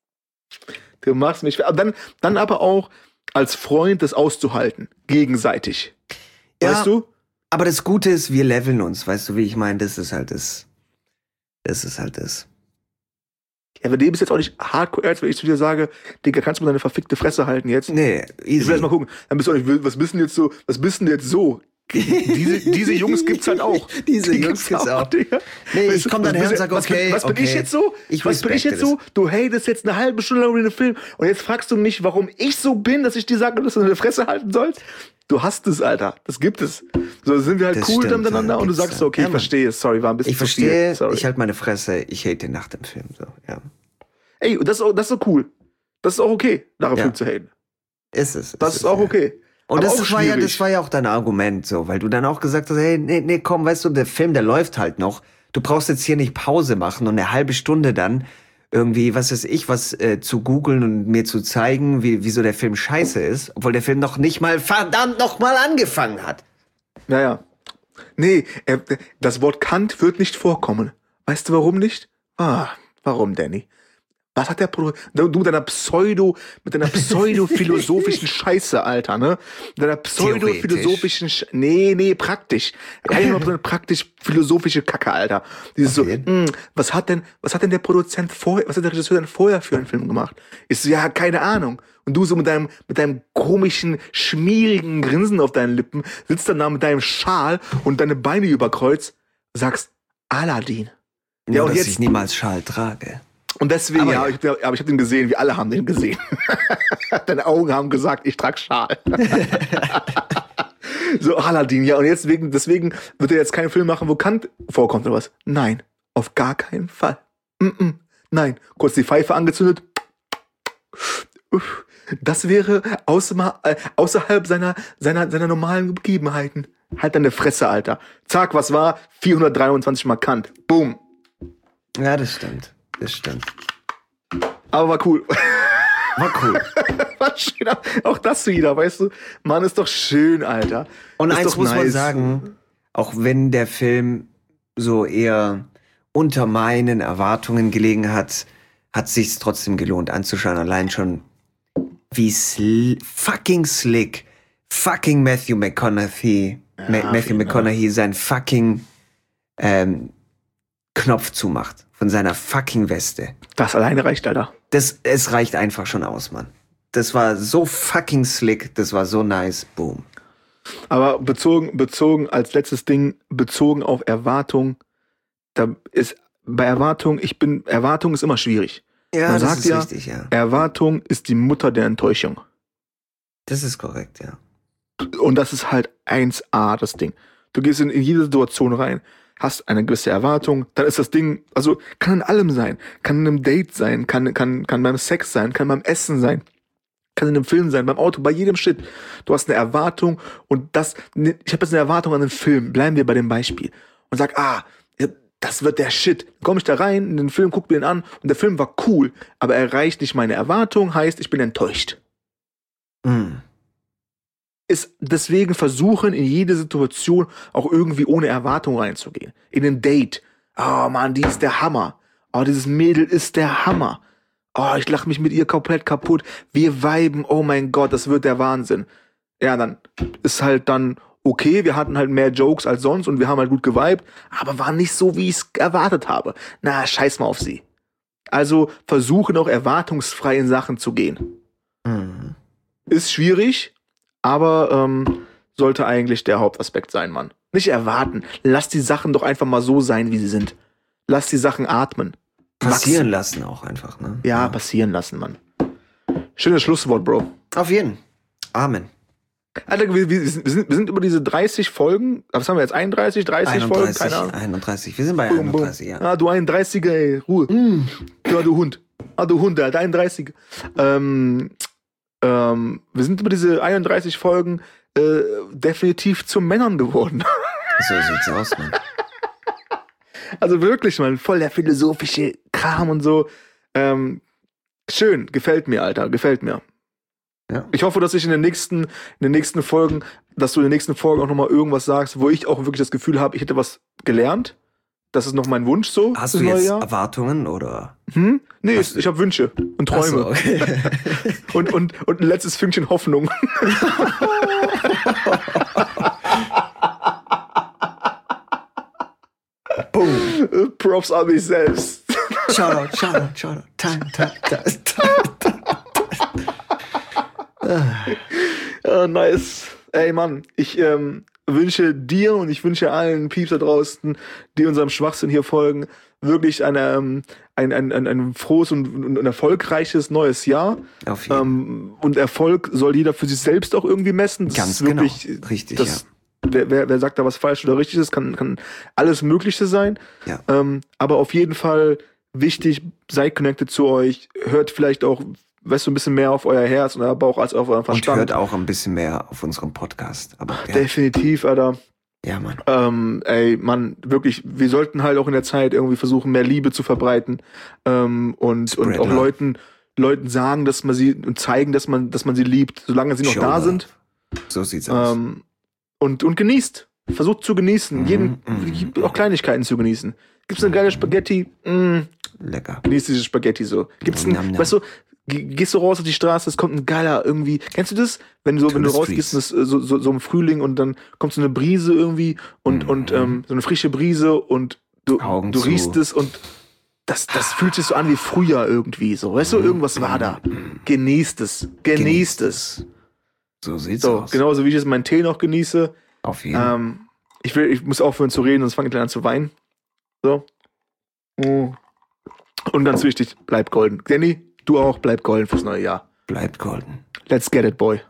Du machst mich fertig. Dann, dann aber auch als Freund das auszuhalten. Gegenseitig. Ja. Weißt du? Aber das Gute ist, wir leveln uns, weißt du, wie ich meine? Das ist halt das. Das ist halt das. Ja, wir leben jetzt auch nicht hardcore ernst, wenn ich zu dir sage, Digga, kannst du mal deine verfickte Fresse halten jetzt? Nee, Ich will easy. erst mal gucken. Dann bist du auch nicht, was bist denn jetzt so, was bist denn jetzt so? Diese, diese Jungs gibt's halt auch. Diese Die Jungs gibt's auch. Digga. Nee, Weißt ich du, komm dann was her und bist- sag, was bin- okay, Was bin okay. ich jetzt so? Ich was bin ich respekte jetzt so? Du hatest jetzt eine halbe Stunde lang über den Film und jetzt fragst du mich, warum ich so bin, dass ich dir sage, dass du deine Fresse halten sollst? Du hast es, Alter. Das gibt es. So sind wir halt Das cool stimmt, miteinander ja, und du gibt's sagst ja. so, okay, Ja, ich Mann. verstehe, sorry, war ein bisschen Ich zu verstehe, viel. Sorry. ich halte meine Fresse, ich hate nach dem Film. So, ja. Ey, und das ist auch, das ist auch cool. Das ist auch okay, nach dem Ja. Film zu haten. Ist es. Das ist auch ja. okay. Und Aber das auch war ja, schwierig. das war ja auch dein Argument, so, weil du dann auch gesagt hast, hey, nee, nee, komm, weißt du, der Film, der läuft halt noch. Du brauchst jetzt hier nicht Pause machen und eine halbe Stunde dann irgendwie, was weiß ich, was äh, zu googeln und mir zu zeigen, wie, wieso der Film scheiße ist, obwohl der Film noch nicht mal verdammt noch mal angefangen hat. Naja. Nee, er, das Wort Kant wird nicht vorkommen. Weißt du, warum nicht? Ah, warum, Danny? Was hat der Pro... Du mit deiner Pseudo... Mit deiner pseudo-philosophischen Scheiße, Alter, ne? Mit deiner pseudo-philosophischen... Sch nee, nee, praktisch. Einmal so eine praktisch-philosophische Kacke, Alter. Dieses so, Okay. mh, was hat denn... Was hat denn der Produzent vorher... Was hat der Regisseur denn vorher für einen Film gemacht? Ich so, ja, keine Ahnung. Und du so mit deinem, mit deinem komischen, schmierigen Grinsen auf deinen Lippen sitzt dann da mit deinem Schal und deine Beine überkreuzt, sagst, Aladdin. Ja, Ja, und dass jetzt- ich niemals Schal trage. Und deswegen, Aber ja, ja. Ich, aber ich habe den gesehen, wir alle haben den gesehen. Deine Augen haben gesagt, ich trage Schal. So, Aladdin, ja, und jetzt wegen, deswegen wird er jetzt keinen Film machen, wo Kant vorkommt oder was? Nein, auf gar keinen Fall. Mm-mm. Nein, kurz die Pfeife angezündet. Uff. Das wäre außer, äh, außerhalb seiner, seiner, seiner normalen Begebenheiten. Halt deine Fresse, Alter. Zack, was war? vierhundertdreiundzwanzig Mal Kant. Boom. Ja, das stimmt. Das stimmt. Aber war cool. War cool. War schön. Auch das wieder, weißt du? Mann, ist doch schön, Alter. Und ist eins doch muss nice. man sagen, auch wenn der Film so eher unter meinen Erwartungen gelegen hat, hat sich's trotzdem gelohnt anzuschauen. Allein schon, wie sl- fucking slick fucking Matthew McConaughey, Ja, Ma- Matthew McConaughey seinen fucking ähm, Knopf zumacht von seiner fucking Weste. Das alleine reicht, Alter. Das, es reicht einfach schon aus, Mann. Das war so fucking slick, das war so nice, boom. Aber bezogen, bezogen als letztes Ding, bezogen auf Erwartung, da ist bei Erwartung, ich bin, Erwartung ist immer schwierig. Ja, Man das sagt ist ja, richtig, ja. Erwartung ist die Mutter der Enttäuschung. Das ist korrekt, ja. Und das ist halt eins A, das Ding. Du gehst in, in jede Situation rein, hast eine gewisse Erwartung, dann ist das Ding, also kann in allem sein, kann in einem Date sein, kann, kann, kann beim Sex sein, kann beim Essen sein, kann in einem Film sein, beim Auto, bei jedem Shit. Du hast eine Erwartung und das, ich habe jetzt eine Erwartung an den Film, bleiben wir bei dem Beispiel und sag, ah, das wird der Shit. Dann komme ich da rein, in den Film, guck mir den an und der Film war cool, aber er erreicht nicht meine Erwartung, heißt, ich bin enttäuscht. Mm. Ist deswegen versuchen, in jede Situation auch irgendwie ohne Erwartung reinzugehen. In ein Date. Oh Mann, die ist der Hammer. Oh, dieses Mädel ist der Hammer. Oh, ich lache mich mit ihr komplett kaputt. Wir viben, oh mein Gott, das wird der Wahnsinn. Ja, dann ist halt dann okay, wir hatten halt mehr Jokes als sonst und wir haben halt gut geweibt, aber war nicht so, wie ich es erwartet habe. Na, scheiß mal auf sie. Also versuchen auch erwartungsfrei in Sachen zu gehen. Mm. Ist schwierig, aber ähm, sollte eigentlich der Hauptaspekt sein, Mann. Nicht erwarten. Lass die Sachen doch einfach mal so sein, wie sie sind. Lass die Sachen atmen. Passieren Wachsen. lassen auch einfach, ne? Ja, passieren lassen, Mann. Schönes Schlusswort, Bro. Auf jeden. Amen. Alter, wir, wir, sind, wir sind über diese dreißig Folgen, was haben wir jetzt, einunddreißig, dreißig Folgen? Keine Ahnung. einunddreißig, wir sind bei Boom, boom. einunddreißig, ja. Ah, du einunddreißiger, ey, Ruhe. Mm. Ja, du Hund. Ah, du Hund, Alter, einunddreißiger. Ähm, ähm, wir sind über diese einunddreißig Folgen äh, definitiv zu Männern geworden. So sieht's aus, Mann. Also wirklich, Mann, voll der philosophische Kram und so. Ähm, schön, gefällt mir, Alter, gefällt mir. Ja. Ich hoffe, dass ich in den nächsten, in den nächsten Folgen, dass du in den nächsten Folgen auch nochmal irgendwas sagst, wo ich auch wirklich das Gefühl habe, ich hätte was gelernt. Das ist noch mein Wunsch so. Hast fürs du neue jetzt Jahr. Erwartungen oder? Hm? Nee, Hast ich, ich habe Wünsche und Träume. Ach so, okay. und, und, und ein letztes Fünkchen Hoffnung. Boom. Props an mich selbst. Shoutout, shoutout, shoutout. Time, time, time, time. Ja, nice. Ey, Mann, ich ähm, wünsche dir und ich wünsche allen Pieps da draußen, die unserem Schwachsinn hier folgen, wirklich eine, ähm, ein, ein, ein, ein frohes und, und ein erfolgreiches neues Jahr. Auf jeden Fall. Ähm, und Erfolg soll jeder für sich selbst auch irgendwie messen. Das Ganz ist wirklich, genau. Richtig, das, wer, wer, wer sagt da was falsch oder richtig ist, kann, kann alles Mögliche sein. Ja. Ähm, aber auf jeden Fall wichtig, seid connected zu euch, hört vielleicht auch, weißt du, ein bisschen mehr auf euer Herz und euer Bauch als auf euren Und Verstand. hört auch ein bisschen mehr auf unserem Podcast. Aber ja, Definitiv, Alter. ja, Mann. Ähm, ey, Mann, wirklich, wir sollten halt auch in der Zeit irgendwie versuchen, mehr Liebe zu verbreiten ähm, und, und Spread auch love. Leuten, Leuten sagen, dass man sie und zeigen, dass man, dass man sie liebt, solange sie noch Show da love. sind. So sieht's aus. Ähm, und, und genießt. Versucht zu genießen. Mhm, Jeden, mhm. auch Kleinigkeiten zu genießen. Gibt's eine geile Spaghetti? Mm, Lecker. genießt diese Spaghetti so. Gibt's ein, Nam, nam. weißt du, ge- gehst du raus auf die Straße, es kommt ein geiler irgendwie. Kennst du das? Wenn du, To wenn du the rausgehst, streets. das, so, so, so im Frühling und dann kommt so eine Brise irgendwie und, Mhm. und ähm, so eine frische Brise und du, Augen du zu. riechst es und das, das fühlt sich so an wie früher irgendwie. So, weißt du, irgendwas war da. Genießt es. Genießt Genießt es. So sieht's So, aus. genauso wie ich jetzt meinen Tee noch genieße. Auf jeden Fall. Ähm, ich, will, ich muss aufhören zu reden, sonst fange ich gleich an zu weinen. So. Mm. Und ganz wichtig, bleib golden. Danny, du auch, bleib golden fürs neue Jahr. Bleibt golden. Let's get it, boy.